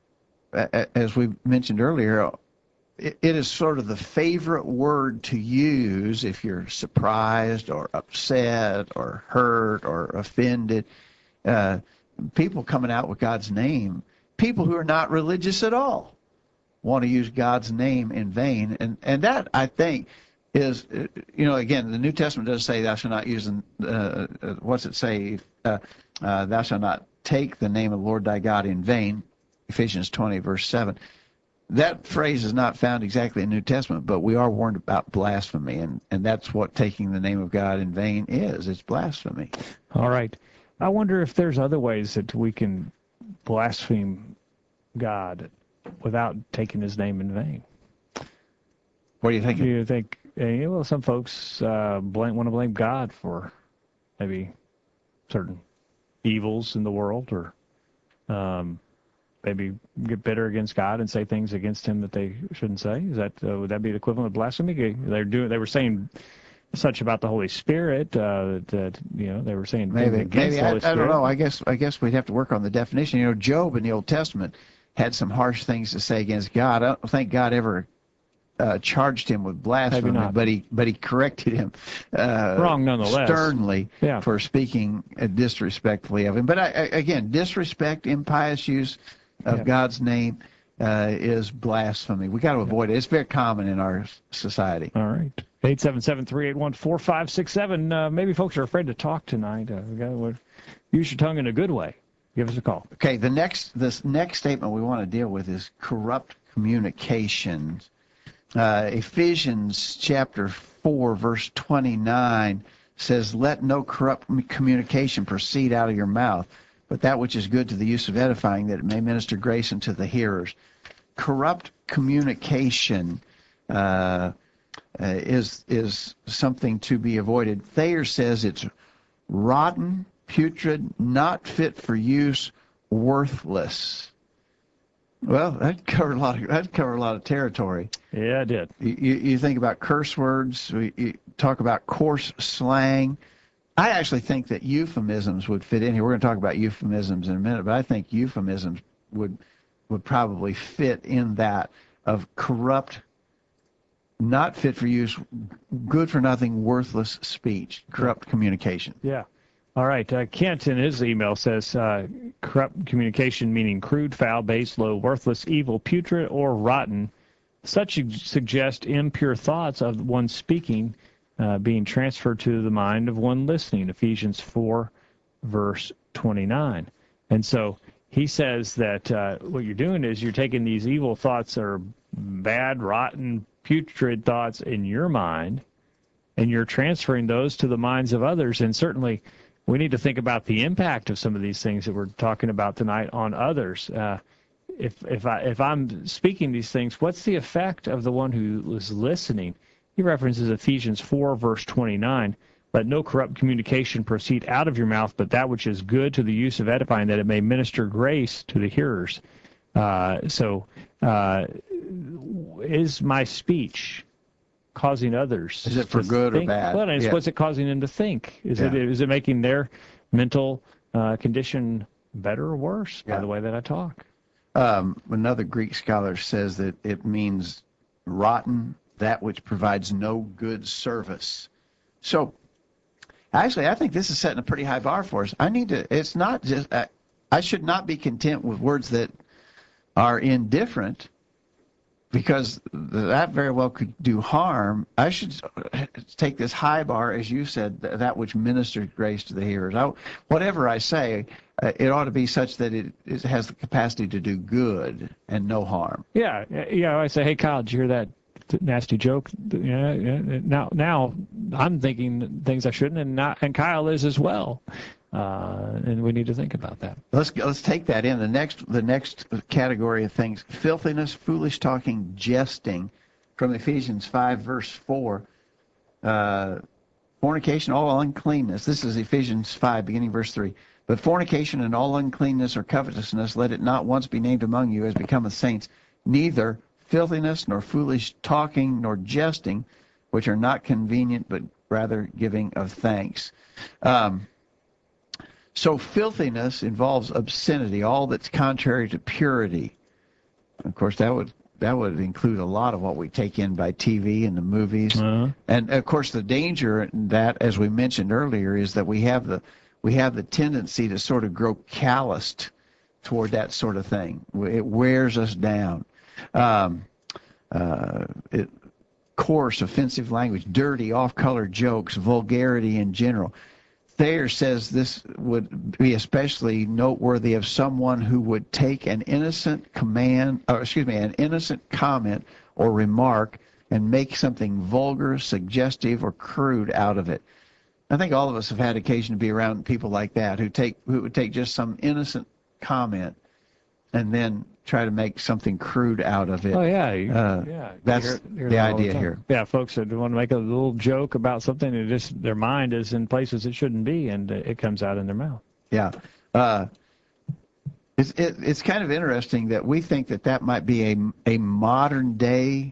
as we mentioned earlier, it, it is sort of the favorite word to use if you're surprised or upset or hurt or offended. Uh, people coming out with God's name, people who are not religious at all, want to use God's name in vain. And, and that, I think, is, you know, again, the New Testament does say thou shalt not use, uh, what's it say, uh, uh, thou shalt not take the name of the Lord thy God in vain, Ephesians twenty, verse seven. That phrase is not found exactly in the New Testament, but we are warned about blasphemy, and, and that's what taking the name of God in vain is. It's blasphemy. All right. I wonder if there's other ways that we can blaspheme God without taking his name in vain. What are you thinking? Do you think, eh, well, some folks uh, blame, want to blame God for maybe certain evils in the world, or um, maybe get bitter against God and say things against him that they shouldn't say. Is that uh, would that be the equivalent of blasphemy? They're doing. They were saying such about the Holy Spirit uh, that you know they were saying things Maybe, against maybe the I, Holy I Spirit. don't know. I guess I guess we'd have to work on the definition. You know, Job in the Old Testament had some harsh things to say against God. I don't think God ever uh, charged him with blasphemy, not. but he but he corrected him uh, Wrong nonetheless. sternly Yeah. for speaking uh, disrespectfully of him. But I, I, again, disrespect, impious use of Yeah. God's name uh, is blasphemy. We got to avoid it. It's very common in our society. All right. eight seven seven, three eight one, four five six seven. Uh, maybe folks are afraid to talk tonight. Uh, we gotta use your tongue in a good way. Give us a call. Okay, the next this next statement we want to deal with is corrupt communications. Uh, Ephesians chapter four, verse twenty-nine says, "Let no corrupt communication proceed out of your mouth, but that which is good to the use of edifying, that it may minister grace unto the hearers." Corrupt communication uh, uh, is is something to be avoided. Thayer says it's rotten, putrid, not fit for use, worthless. Well, that covered a lot of that covered a lot of territory. Yeah, I did. You, you, you think about curse words. We you talk about coarse slang. I actually think that euphemisms would fit in here. We're going to talk about euphemisms in a minute, but I think euphemisms would would probably fit in that of corrupt, not fit for use, good for nothing, worthless speech, corrupt communication. Yeah. All right. Uh, Kent in his email says uh, corrupt communication meaning crude, foul, base, low, worthless, evil, putrid, or rotten. Such suggest impure thoughts of one speaking uh, being transferred to the mind of one listening. Ephesians four, verse twenty-nine. And so he says that uh, what you're doing is you're taking these evil thoughts or bad, rotten, putrid thoughts in your mind, and you're transferring those to the minds of others. And certainly we need to think about the impact of some of these things that we're talking about tonight on others. Uh, if if I if I'm speaking these things, what's the effect of the one who is listening? He references Ephesians four, verse twenty-nine. Let no corrupt communication proceed out of your mouth, but that which is good to the use of edifying, that it may minister grace to the hearers. Uh, so, uh, is my speech causing others? Is it for to good or think? bad? Well, and Yeah. what's it causing them to think? Is Yeah. it is it making their mental uh, condition better or worse by Yeah. the way that I talk? Um, another Greek scholar says that it means rotten, that which provides no good service. So, actually, I think this is setting a pretty high bar for us. I need to, it's not just, I, I should not be content with words that are indifferent, because that very well could do harm. I should take this high bar, as you said, that which ministers grace to the hearers. I, whatever I say, uh, it ought to be such that it, it has the capacity to do good and no harm. Yeah, yeah. I say, hey, Kyle, did you hear that nasty joke. Yeah, yeah. Now, now I'm thinking things I shouldn't, and not, and Kyle is as well. Uh, and we need to think about that. Let's let's take that in. The next the next category of things: filthiness, foolish talking, jesting, from Ephesians five verse four. Uh, fornication, all uncleanness. This is Ephesians five, beginning verse three. But fornication and all uncleanness or covetousness, let it not once be named among you as becometh saints. Neither filthiness, nor foolish talking, nor jesting, which are not convenient, but rather giving of thanks. Um, So filthiness involves obscenity, all that's contrary to purity. Of course, that would that would include a lot of what we take in by T V and the movies. Uh-huh. And of course, the danger in that, as we mentioned earlier, is that we have the we have the tendency to sort of grow calloused toward that sort of thing. It wears us down. Um, uh, it, coarse, offensive language, dirty, off-color jokes, vulgarity in general. Thayer says this would be especially noteworthy of someone who would take an innocent command, or excuse me, an innocent comment or remark and make something vulgar, suggestive, or crude out of it. I think all of us have had occasion to be around people like that who take who would take just some innocent comment and then try to make something crude out of it. Oh yeah, you- Uh, yeah. you that's hear- hear the that all idea time. here. Yeah, folks that want to make a little joke about something, and just their mind is in places it shouldn't be, and it comes out in their mouth. Yeah. Uh, it's, it, it's kind of interesting that we think that that might be a, a modern day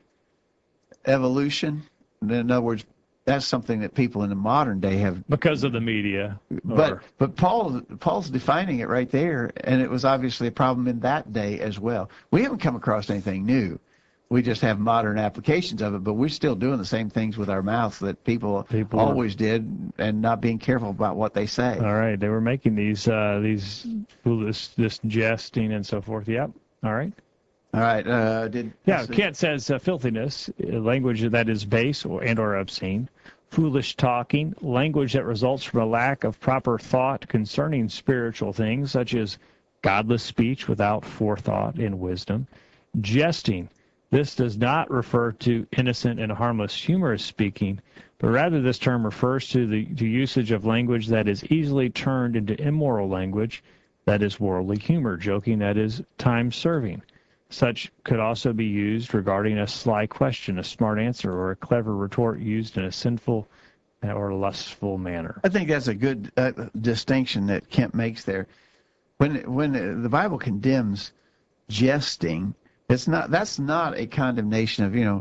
evolution. In other words, that's something that people in the modern day have. Because of the media. But or- but Paul Paul's defining it right there, and it was obviously a problem in that day as well. We haven't come across anything new. We just have modern applications of it, but we're still doing the same things with our mouths that people, People are- always did, and not being careful about what they say. All right, they were making these uh, these foolish, this jesting and so forth. Yep. All right. All right. Uh, did Yeah, let's see. Kent says uh, filthiness, uh, language that is base or and or obscene. Foolish talking, language that results from a lack of proper thought concerning spiritual things, such as godless speech without forethought and wisdom. Jesting. This does not refer to innocent and harmless humorous speaking, but rather this term refers to the to usage of language that is easily turned into immoral language, that is worldly humor, joking that is time-serving. Such could also be used regarding a sly question, a smart answer, or a clever retort used in a sinful or lustful manner. I think that's a good uh, distinction that Kent makes there. When when the Bible condemns jesting, it's not that's not a condemnation of you know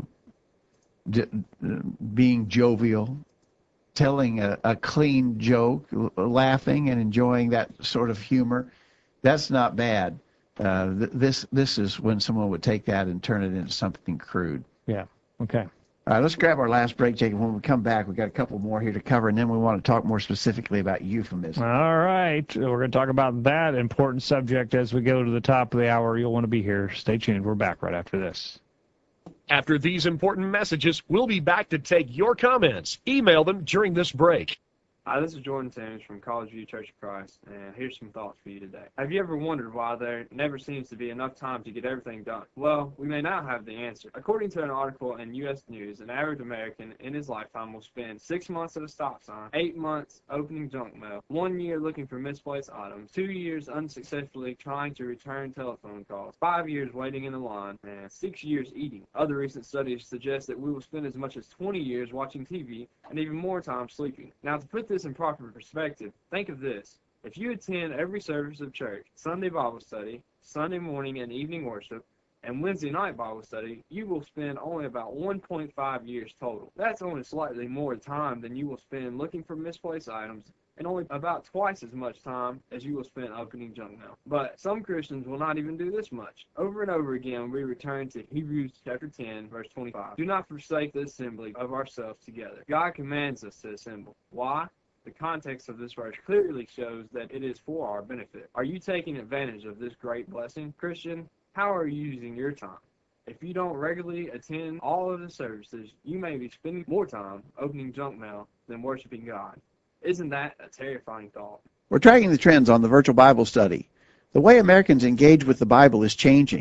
j- being jovial, telling a, a clean joke, l- laughing and enjoying that sort of humor. That's not bad. Uh, th- this this is when someone would take that and turn it into something crude. Yeah. Okay. All right, let's grab our last break, Jacob. When we come back, we've got a couple more here to cover, and then we want to talk more specifically about euphemism. All right. We're going to talk about that important subject as we go to the top of the hour. You'll want to be here. Stay tuned. We're back right after this. After these important messages, we'll be back to take your comments. Email them during this break. Hi, this is Jordan Sanders from College View Church of Christ, and here's some thoughts for you today. Have you ever wondered why there never seems to be enough time to get everything done? Well, we may not have the answer. According to an article in U S News, an average American in his lifetime will spend six months at a stop sign, eight months opening junk mail, one year looking for misplaced items, two years unsuccessfully trying to return telephone calls, five years waiting in a line, and six years eating. Other recent studies suggest that we will spend as much as twenty years watching T V and even more time sleeping. Now, to put this in proper perspective, think of this. If you attend every service of church, Sunday Bible study, Sunday morning and evening worship, and Wednesday night Bible study, you will spend only about one point five years total. That's only slightly more time than you will spend looking for misplaced items, and only about twice as much time as you will spend opening junk mail. But some Christians will not even do this much. Over and over again, we return to Hebrews chapter ten, verse twenty-five. Do not forsake the assembly of ourselves together. God commands us to assemble. Why? The context of this verse clearly shows that it is for our benefit. Are you taking advantage of this great blessing? Christian, how are you using your time? If you don't regularly attend all of the services, you may be spending more time opening junk mail than worshiping God. Isn't that a terrifying thought? We're tracking the trends on the virtual Bible study. The way Americans engage with the Bible is changing.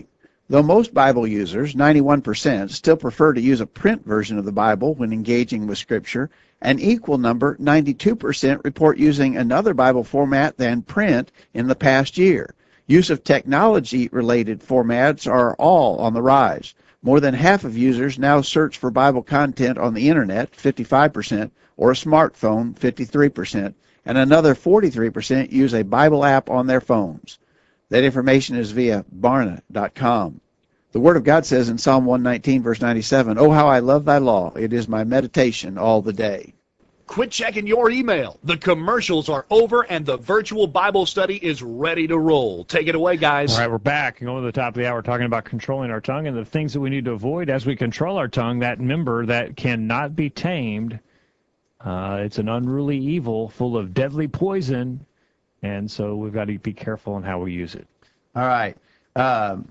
Though most Bible users, ninety-one percent, still prefer to use a print version of the Bible when engaging with Scripture, an equal number, ninety-two percent, report using another Bible format than print in the past year. Use of technology-related formats are all on the rise. More than half of users now search for Bible content on the Internet, fifty-five percent, or a smartphone, fifty-three percent, and another forty-three percent use a Bible app on their phones. That information is via barna dot com. The Word of God says in Psalm one nineteen, verse ninety-seven, "Oh, how I love thy law. It is my meditation all the day." Quit checking your email. The commercials are over and the virtual Bible study is ready to roll. Take it away, guys. All right, we're back. Going to the top of the hour talking about controlling our tongue and the things that we need to avoid as we control our tongue, that member that cannot be tamed. Uh, it's an unruly evil full of deadly poison, and so we've got to be careful on how we use it. All right. Um,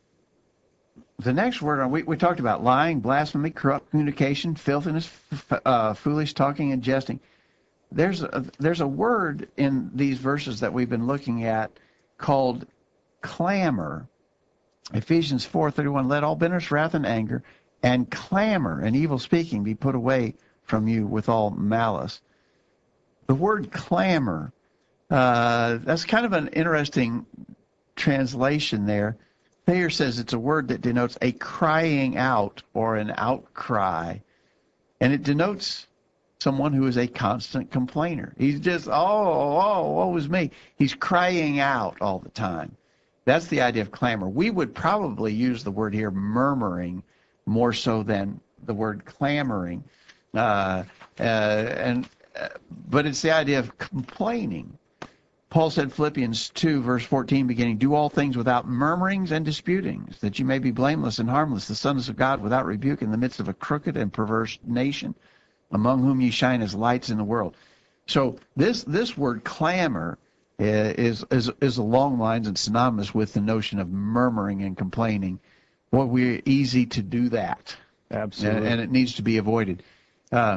the next word, we, we talked about lying, blasphemy, corrupt communication, filthiness, f- uh, foolish talking, and jesting. There's a, there's a word in these verses that we've been looking at called clamor. Ephesians four thirty-one, "Let all bitterness, wrath, and anger, and clamor and evil speaking be put away from you with all malice." The word clamor, uh, that's kind of an interesting translation there. Thayer says it's a word that denotes a crying out or an outcry, and it denotes someone who is a constant complainer. He's just, oh, oh, woe is me. He's crying out all the time. That's the idea of clamor. We would probably use the word here murmuring more so than the word clamoring, uh, uh, and uh, but it's the idea of complaining. Paul said, Philippians two, verse fourteen, beginning, "Do all things without murmurings and disputings, that you may be blameless and harmless, the sons of God without rebuke in the midst of a crooked and perverse nation, among whom ye shine as lights in the world." So this this word clamor is is is along lines and synonymous with the notion of murmuring and complaining. Well, we're easy to do that. Absolutely. And, and it needs to be avoided. Uh,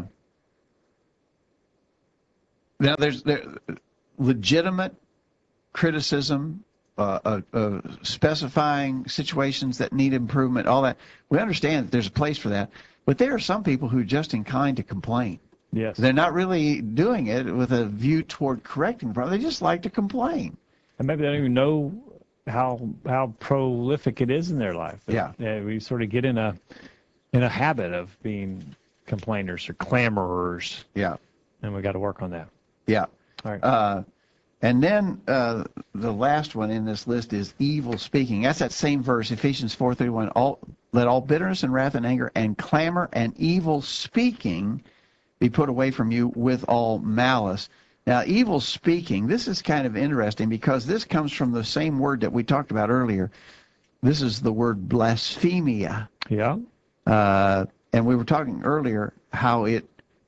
now, there's there, legitimate criticism, uh, uh, uh, specifying situations that need improvement, all that. We understand that there's a place for that. But there are some people who are just inclined to complain. Yes. They're not really doing it with a view toward correcting the problem. They just like to complain. And maybe they don't even know how how prolific it is in their life. Yeah. Uh, we sort of get in a in a habit of being complainers or clamorers, Yeah. and we got to work on that. Yeah. All right. Uh, and then uh, the last one in this list is evil speaking. That's that same verse, Ephesians four thirty-one. All, "Let all bitterness and wrath and anger and clamor and evil speaking be put away from you with all malice." Now, evil speaking, this is kind of interesting because this comes from the same word that we talked about earlier. This is the word blasphemia. Yeah. Uh, and we were talking earlier how it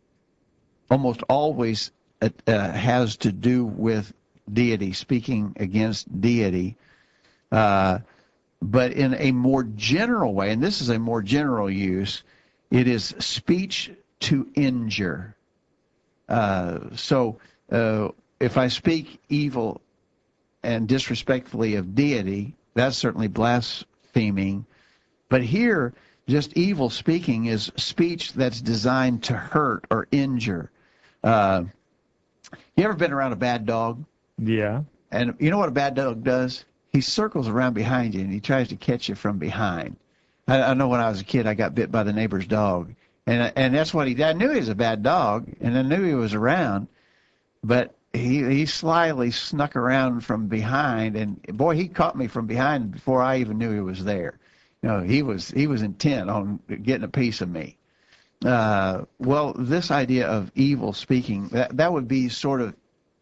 almost always uh, has to do with deity, speaking against deity. Uh, but in a more general way, and this is a more general use, it is speech to injure. Uh, so uh, if I speak evil and disrespectfully of deity, that's certainly blaspheming. But here, just evil speaking is speech that's designed to hurt or injure. Uh, you ever been around a bad dog? Yeah. And you know what a bad dog does? He circles around behind you and he tries to catch you from behind. I, I know when I was a kid, I got bit by the neighbor's dog. And and that's what he did. I knew he was a bad dog, and I knew he was around, but he he slyly snuck around from behind, and boy, he caught me from behind before I even knew he was there. You know, he was he was intent on getting a piece of me. Uh, well, this idea of evil speaking, that that would be sort of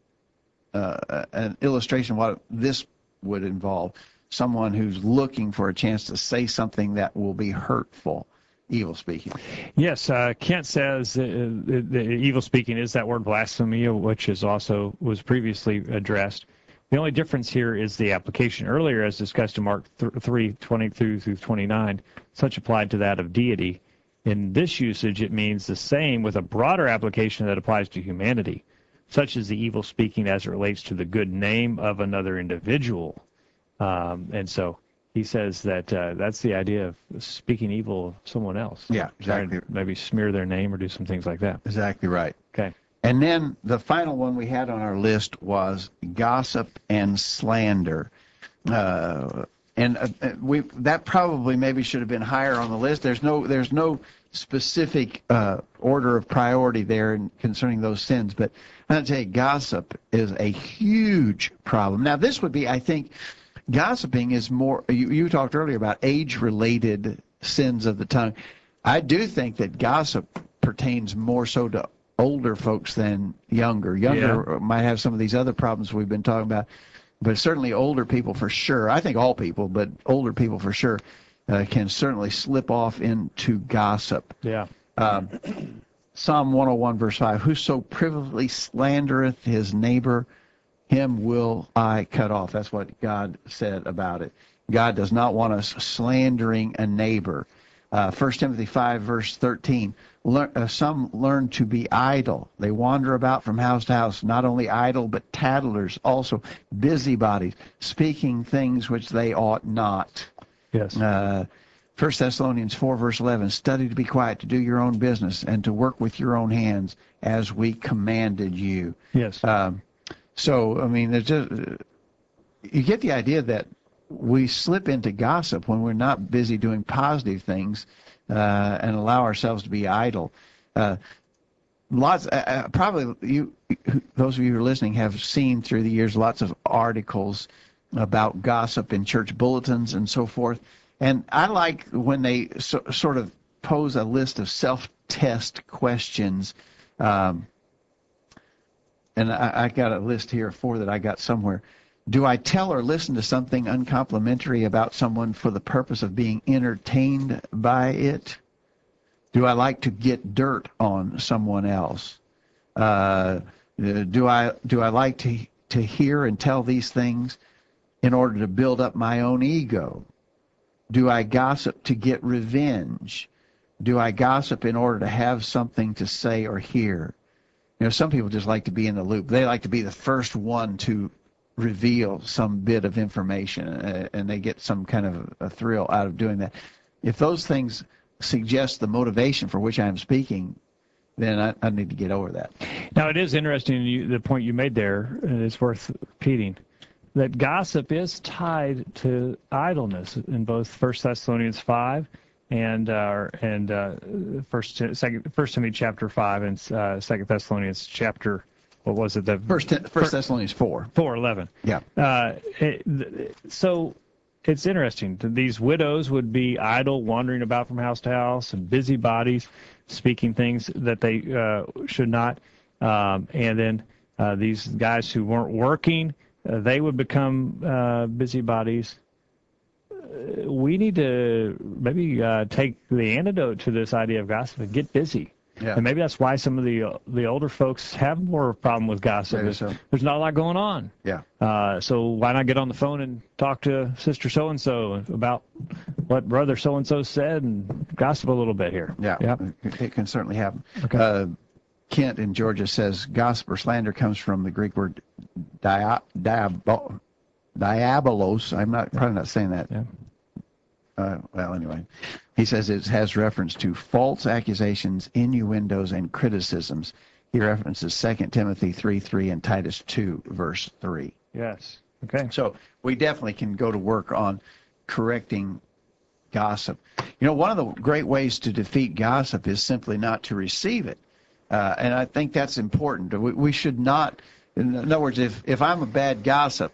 uh, an illustration of what this would involve. Someone who's looking for a chance to say something that will be hurtful. Evil speaking. Yes, uh, Kent says uh, the, the evil speaking is that word blasphemy, which is also was previously addressed. The only difference here is the application. Earlier, as discussed in Mark three twenty through twenty-nine, such applied to that of deity. In this usage, it means the same with a broader application that applies to humanity, such as the evil speaking as it relates to the good name of another individual. Um, and so he says that uh, that's the idea of speaking evil of someone else. Yeah, Trying exactly. to maybe smear their name or do some things like that. Exactly right. Okay. And then the final one we had on our list was gossip and slander. Uh, and uh, we that probably maybe should have been higher on the list. There's no there's no specific uh, order of priority there in, concerning those sins. But I'm going to tell you, gossip is a huge problem. Now, this would be, I think, gossiping is more, you, you talked earlier about age-related sins of the tongue. I do think that gossip pertains more so to older folks than younger. Younger Yeah. might have some of these other problems we've been talking about, but certainly older people for sure. I think all people, but older people for sure uh, can certainly slip off into gossip. Yeah. Um, Psalm one oh one, verse five, whoso privily slandereth his neighbor, him will I cut off. That's what God said about it. God does not want us slandering a neighbor. Uh, First Timothy five, verse thirteen, learn, uh, some learn to be idle. They wander about from house to house, not only idle, but tattlers, also busybodies, speaking things which they ought not. Yes. Uh, First Thessalonians four, verse eleven, study to be quiet, to do your own business, and to work with your own hands, as we commanded you. Yes. Um, so, I mean, there's just, you get the idea that we slip into gossip when we're not busy doing positive things uh, and allow ourselves to be idle. Uh, lots, uh, probably you, those of you who are listening, have seen through the years lots of articles about gossip in church bulletins and so forth. And I like when they so, sort of pose a list of self-test questions. Um, and I, I got a list here of four that I got somewhere. Do I tell or listen to something uncomplimentary about someone for the purpose of being entertained by it? Do I like to get dirt on someone else? Uh, do I do I like to to hear and tell these things in order to build up my own ego? Do I gossip to get revenge? Do I gossip in order to have something to say or hear? You know, some people just like to be in the loop. They like to be the first one to reveal some bit of information, uh, and they get some kind of a thrill out of doing that. If those things suggest the motivation for which I'm speaking, then I, I need to get over that. Now, it is interesting, you, the point you made there, and it's worth repeating, that gossip is tied to idleness in both First Thessalonians five and uh, and uh, First Second First Timothy chapter five and uh, Second Thessalonians chapter, what was it? The First, First Thessalonians four. four eleven. Yeah. Uh, it, so it's interesting. These widows would be idle, wandering about from house to house, and busybodies, speaking things that they uh, should not. Um, and then uh, these guys who weren't working, uh, they would become uh, busybodies. Uh, we need to maybe uh, take the antidote to this idea of gossip and get busy. Yeah. And maybe that's why some of the the older folks have more problem with gossip. Maybe so. There's not a lot going on. Yeah. Uh, so why not get on the phone and talk to Sister So-and-so about what Brother So-and-so said and gossip a little bit here? Yeah. Yep. It can certainly happen. Okay. Uh, Kent in Georgia says gossip or slander comes from the Greek word dia, diabo, diabolos. I'm not probably not saying that. Yeah. Uh, well, anyway, he says it has reference to false accusations, innuendos, and criticisms. He references Second Timothy three three and Titus two, verse three. Yes. Okay. So we definitely can go to work on correcting gossip. You know, one of the great ways to defeat gossip is simply not to receive it. Uh, and I think that's important. We, we should not, in other words, if, if I'm a bad gossip,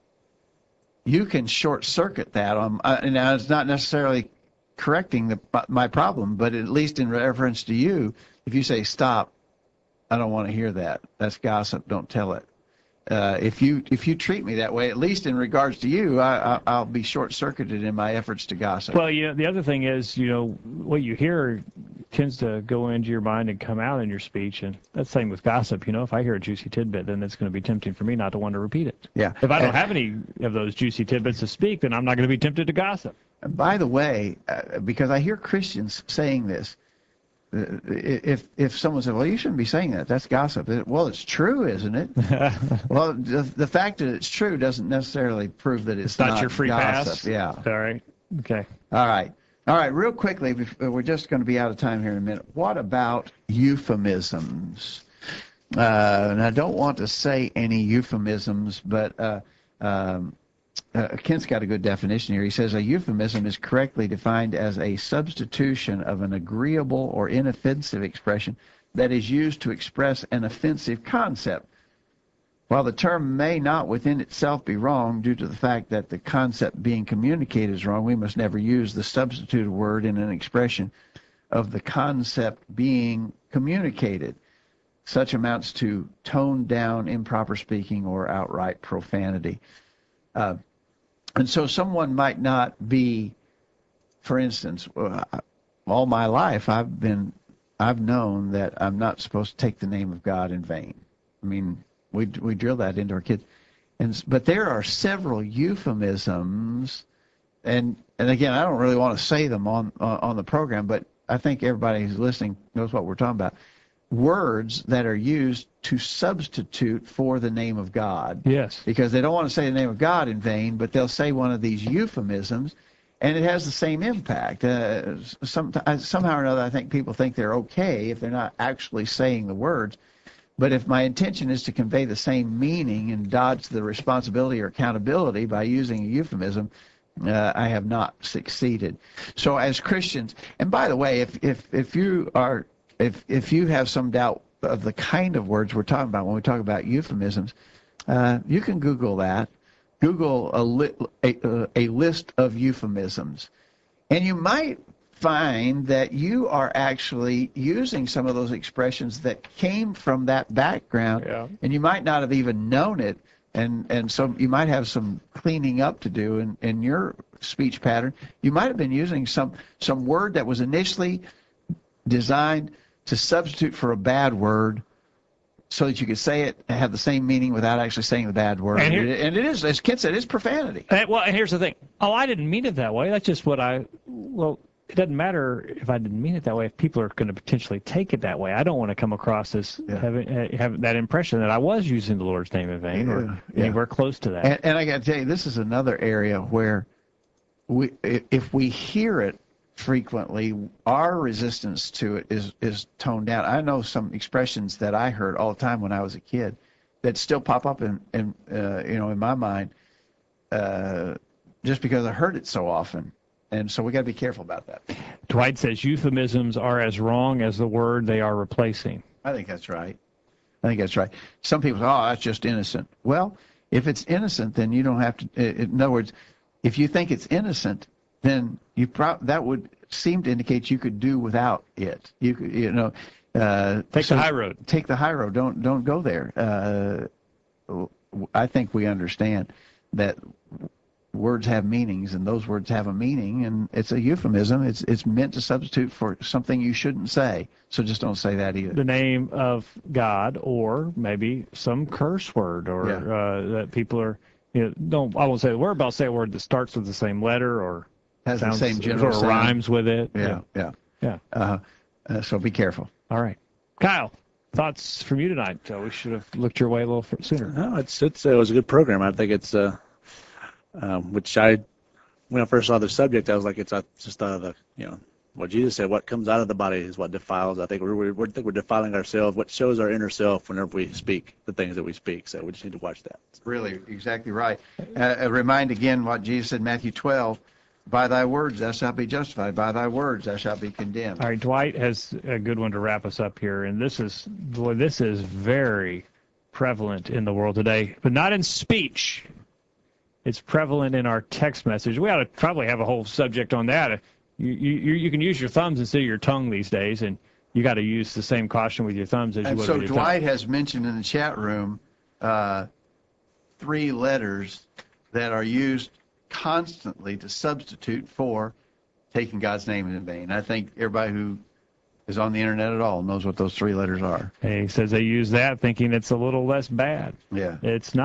you can short circuit that. Um, uh, and now it's not necessarily correcting the, my problem, but at least in reference to you, if you say, stop, I don't want to hear that. That's gossip. Don't tell it. Uh, if you if you treat me that way, at least in regards to you, I, I, I'll be short-circuited in my efforts to gossip. Well, you know, the other thing is, you know, what you hear tends to go into your mind and come out in your speech, and that's the same with gossip. You know, if I hear a juicy tidbit, then it's going to be tempting for me not to want to repeat it. Yeah. If I don't And- have any of those juicy tidbits to speak, then I'm not going to be tempted to gossip. By the way, uh, because I hear Christians saying this, if if someone said, well, you shouldn't be saying that, that's gossip. Well, it's true, isn't it? Well, the, the fact that it's true doesn't necessarily prove that it's, It's not your free gossip. pass? Yeah. All right. Okay. All right. All right, real quickly, we're just going to be out of time here in a minute. What about euphemisms? Uh, and I don't want to say any euphemisms, but uh, um, uh, Kent's got a good definition here. He says a euphemism is correctly defined as a substitution of an agreeable or inoffensive expression that is used to express an offensive concept. While the term may not within itself be wrong due to the fact that the concept being communicated is wrong, we must never use the substituted word in an expression of the concept being communicated. Such amounts to toned down improper speaking or outright profanity. Uh, and so someone might not be, for instance, uh, all my life I've been, I've known that I'm not supposed to take the name of God in vain. I mean, we we drill that into our kids, and but there are several euphemisms, and and again, I don't really want to say them on on, on the program, but I think everybody who's listening knows what we're talking about. Words that are used to substitute for the name of God. Yes. Because they don't want to say the name of God in vain, but they'll say one of these euphemisms, and it has the same impact. Uh, some, somehow or another, I think people think they're okay if they're not actually saying the words. But if my intention is to convey the same meaning and dodge the responsibility or accountability by using a euphemism, uh, I have not succeeded. So as Christians, and by the way, if if if you are if if you have some doubt of the kind of words we're talking about when we talk about euphemisms, uh, you can Google that. Google a, li a a list of euphemisms, and you might find that you are actually using some of those expressions that came from that background, Yeah. and you might not have even known it, and and so you might have some cleaning up to do in, in your speech pattern. You might have been using some some word that was initially designed to substitute for a bad word so that you could say it and have the same meaning without actually saying the bad word. And And, here- it, and it is, as Kent said, it's profanity. And, well, and here's the thing. Oh, I didn't mean it that way. That's just what I, well, it doesn't matter if I didn't mean it that way, if people are going to potentially take it that way. I don't want to come across as Yeah. having, uh, having that impression that I was using the Lord's name in vain or Yeah, yeah. anywhere close to that. And, and I got to tell you, this is another area where we, i- if we hear it frequently, our resistance to it is is toned down. I know some expressions that I heard all the time when I was a kid that still pop up in, in uh, you know, in my mind, uh, just because I heard it so often. And so we got to be careful about that. Dwight says euphemisms are as wrong as the word they are replacing. I think that's right. I think that's right. Some people say, oh, that's just innocent. Well, if it's innocent, then you don't have to, in other words, if you think it's innocent, then you pro- that would seem to indicate you could do without it. You could, you know, uh, Take so the high road. Take the high road. Don't don't go there. Uh, I think we understand that words have meanings, and those words have a meaning, and it's a euphemism. It's it's meant to substitute for something you shouldn't say. So just don't say that either. The name of God, or maybe some curse word, or Yeah. uh, that people are, you know, don't, I won't say the word, but I'll say a word that starts with the same letter or Has sounds, the same general or sound. rhymes with it. Yeah, yeah, Yeah. Uh, uh, so be careful. All right. Kyle, thoughts from you tonight? Uh, we should have looked your way a little fr- sooner. No, it's it's it was a good program. I think it's uh, um, which I when I first saw the subject, I was like, it's uh, just uh, the you know what Jesus said. What comes out of the body is what defiles. I think we're we're, we're, I think we're defiling ourselves. What shows our inner self whenever we speak the things that we speak. So we just need to watch that. Really, exactly right. Uh, uh, remind again what Jesus said in Matthew twelve, by thy words thou shalt be justified, by thy words thou shalt be condemned. All right, Dwight has a good one to wrap us up here, and this is boy, this is very prevalent in the world today, but not in speech. It's prevalent in our text message. We ought to probably have a whole subject on that. You you you can use your thumbs instead of your tongue these days, and you got to use the same caution with your thumbs as you And would so with your Dwight tongue. has mentioned in the chat room uh, three letters that are used constantly to substitute for taking God's name in vain. I think everybody who is on the internet at all knows what those three letters are. And he says they use that thinking it's a little less bad. Yeah. It's not.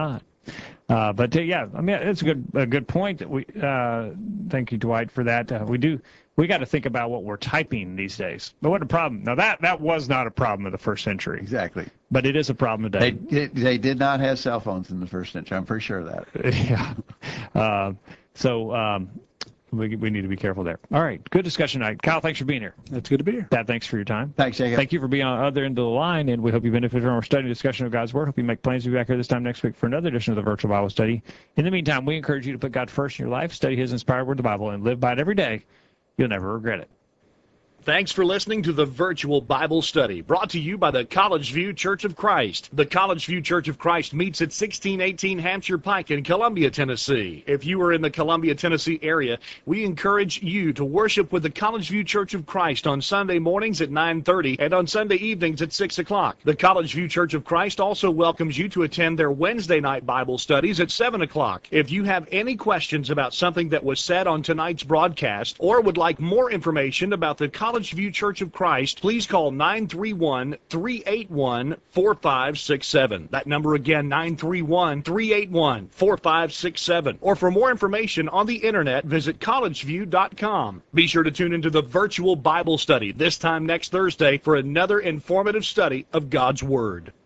Uh, but uh, yeah, I mean, it's a good a good point. That we uh, thank you, Dwight, for that. Uh, we do we got to think about what we're typing these days. But what a problem! Now that that was not a problem in the first century, Exactly. but it is a problem They today. did, they did not have cell phones in the first century. I'm pretty sure of that. yeah. Uh, so um, we we need to be careful there. All right, good discussion tonight. Kyle, thanks for being here. It's good to be here. Dad, thanks for your time. Thanks, Jacob. Thank you for being on the other end of the line, and we hope you benefit from our study and discussion of God's Word. Hope you make plans to be back here this time next week for another edition of the Virtual Bible Study. In the meantime, we encourage you to put God first in your life, study His inspired Word, the Bible, and live by it every day. You'll never regret it. Thanks for listening to the Virtual Bible Study, brought to you by the College View Church of Christ. The College View Church of Christ meets at sixteen eighteen Hampshire Pike in Columbia, Tennessee. If you are in the Columbia, Tennessee area, we encourage you to worship with the College View Church of Christ on Sunday mornings at nine thirty and on Sunday evenings at six o'clock. The College View Church of Christ also welcomes you to attend their Wednesday night Bible studies at seven o'clock. If you have any questions about something that was said on tonight's broadcast or would like more information about the College College View Church of Christ, please call nine three one, three eight one, four five six seven. That number again, nine three one, three eight one, four five six seven. Or for more information on the internet, visit college view dot com. Be sure to tune into the Virtual Bible Study this time next Thursday for another informative study of God's Word.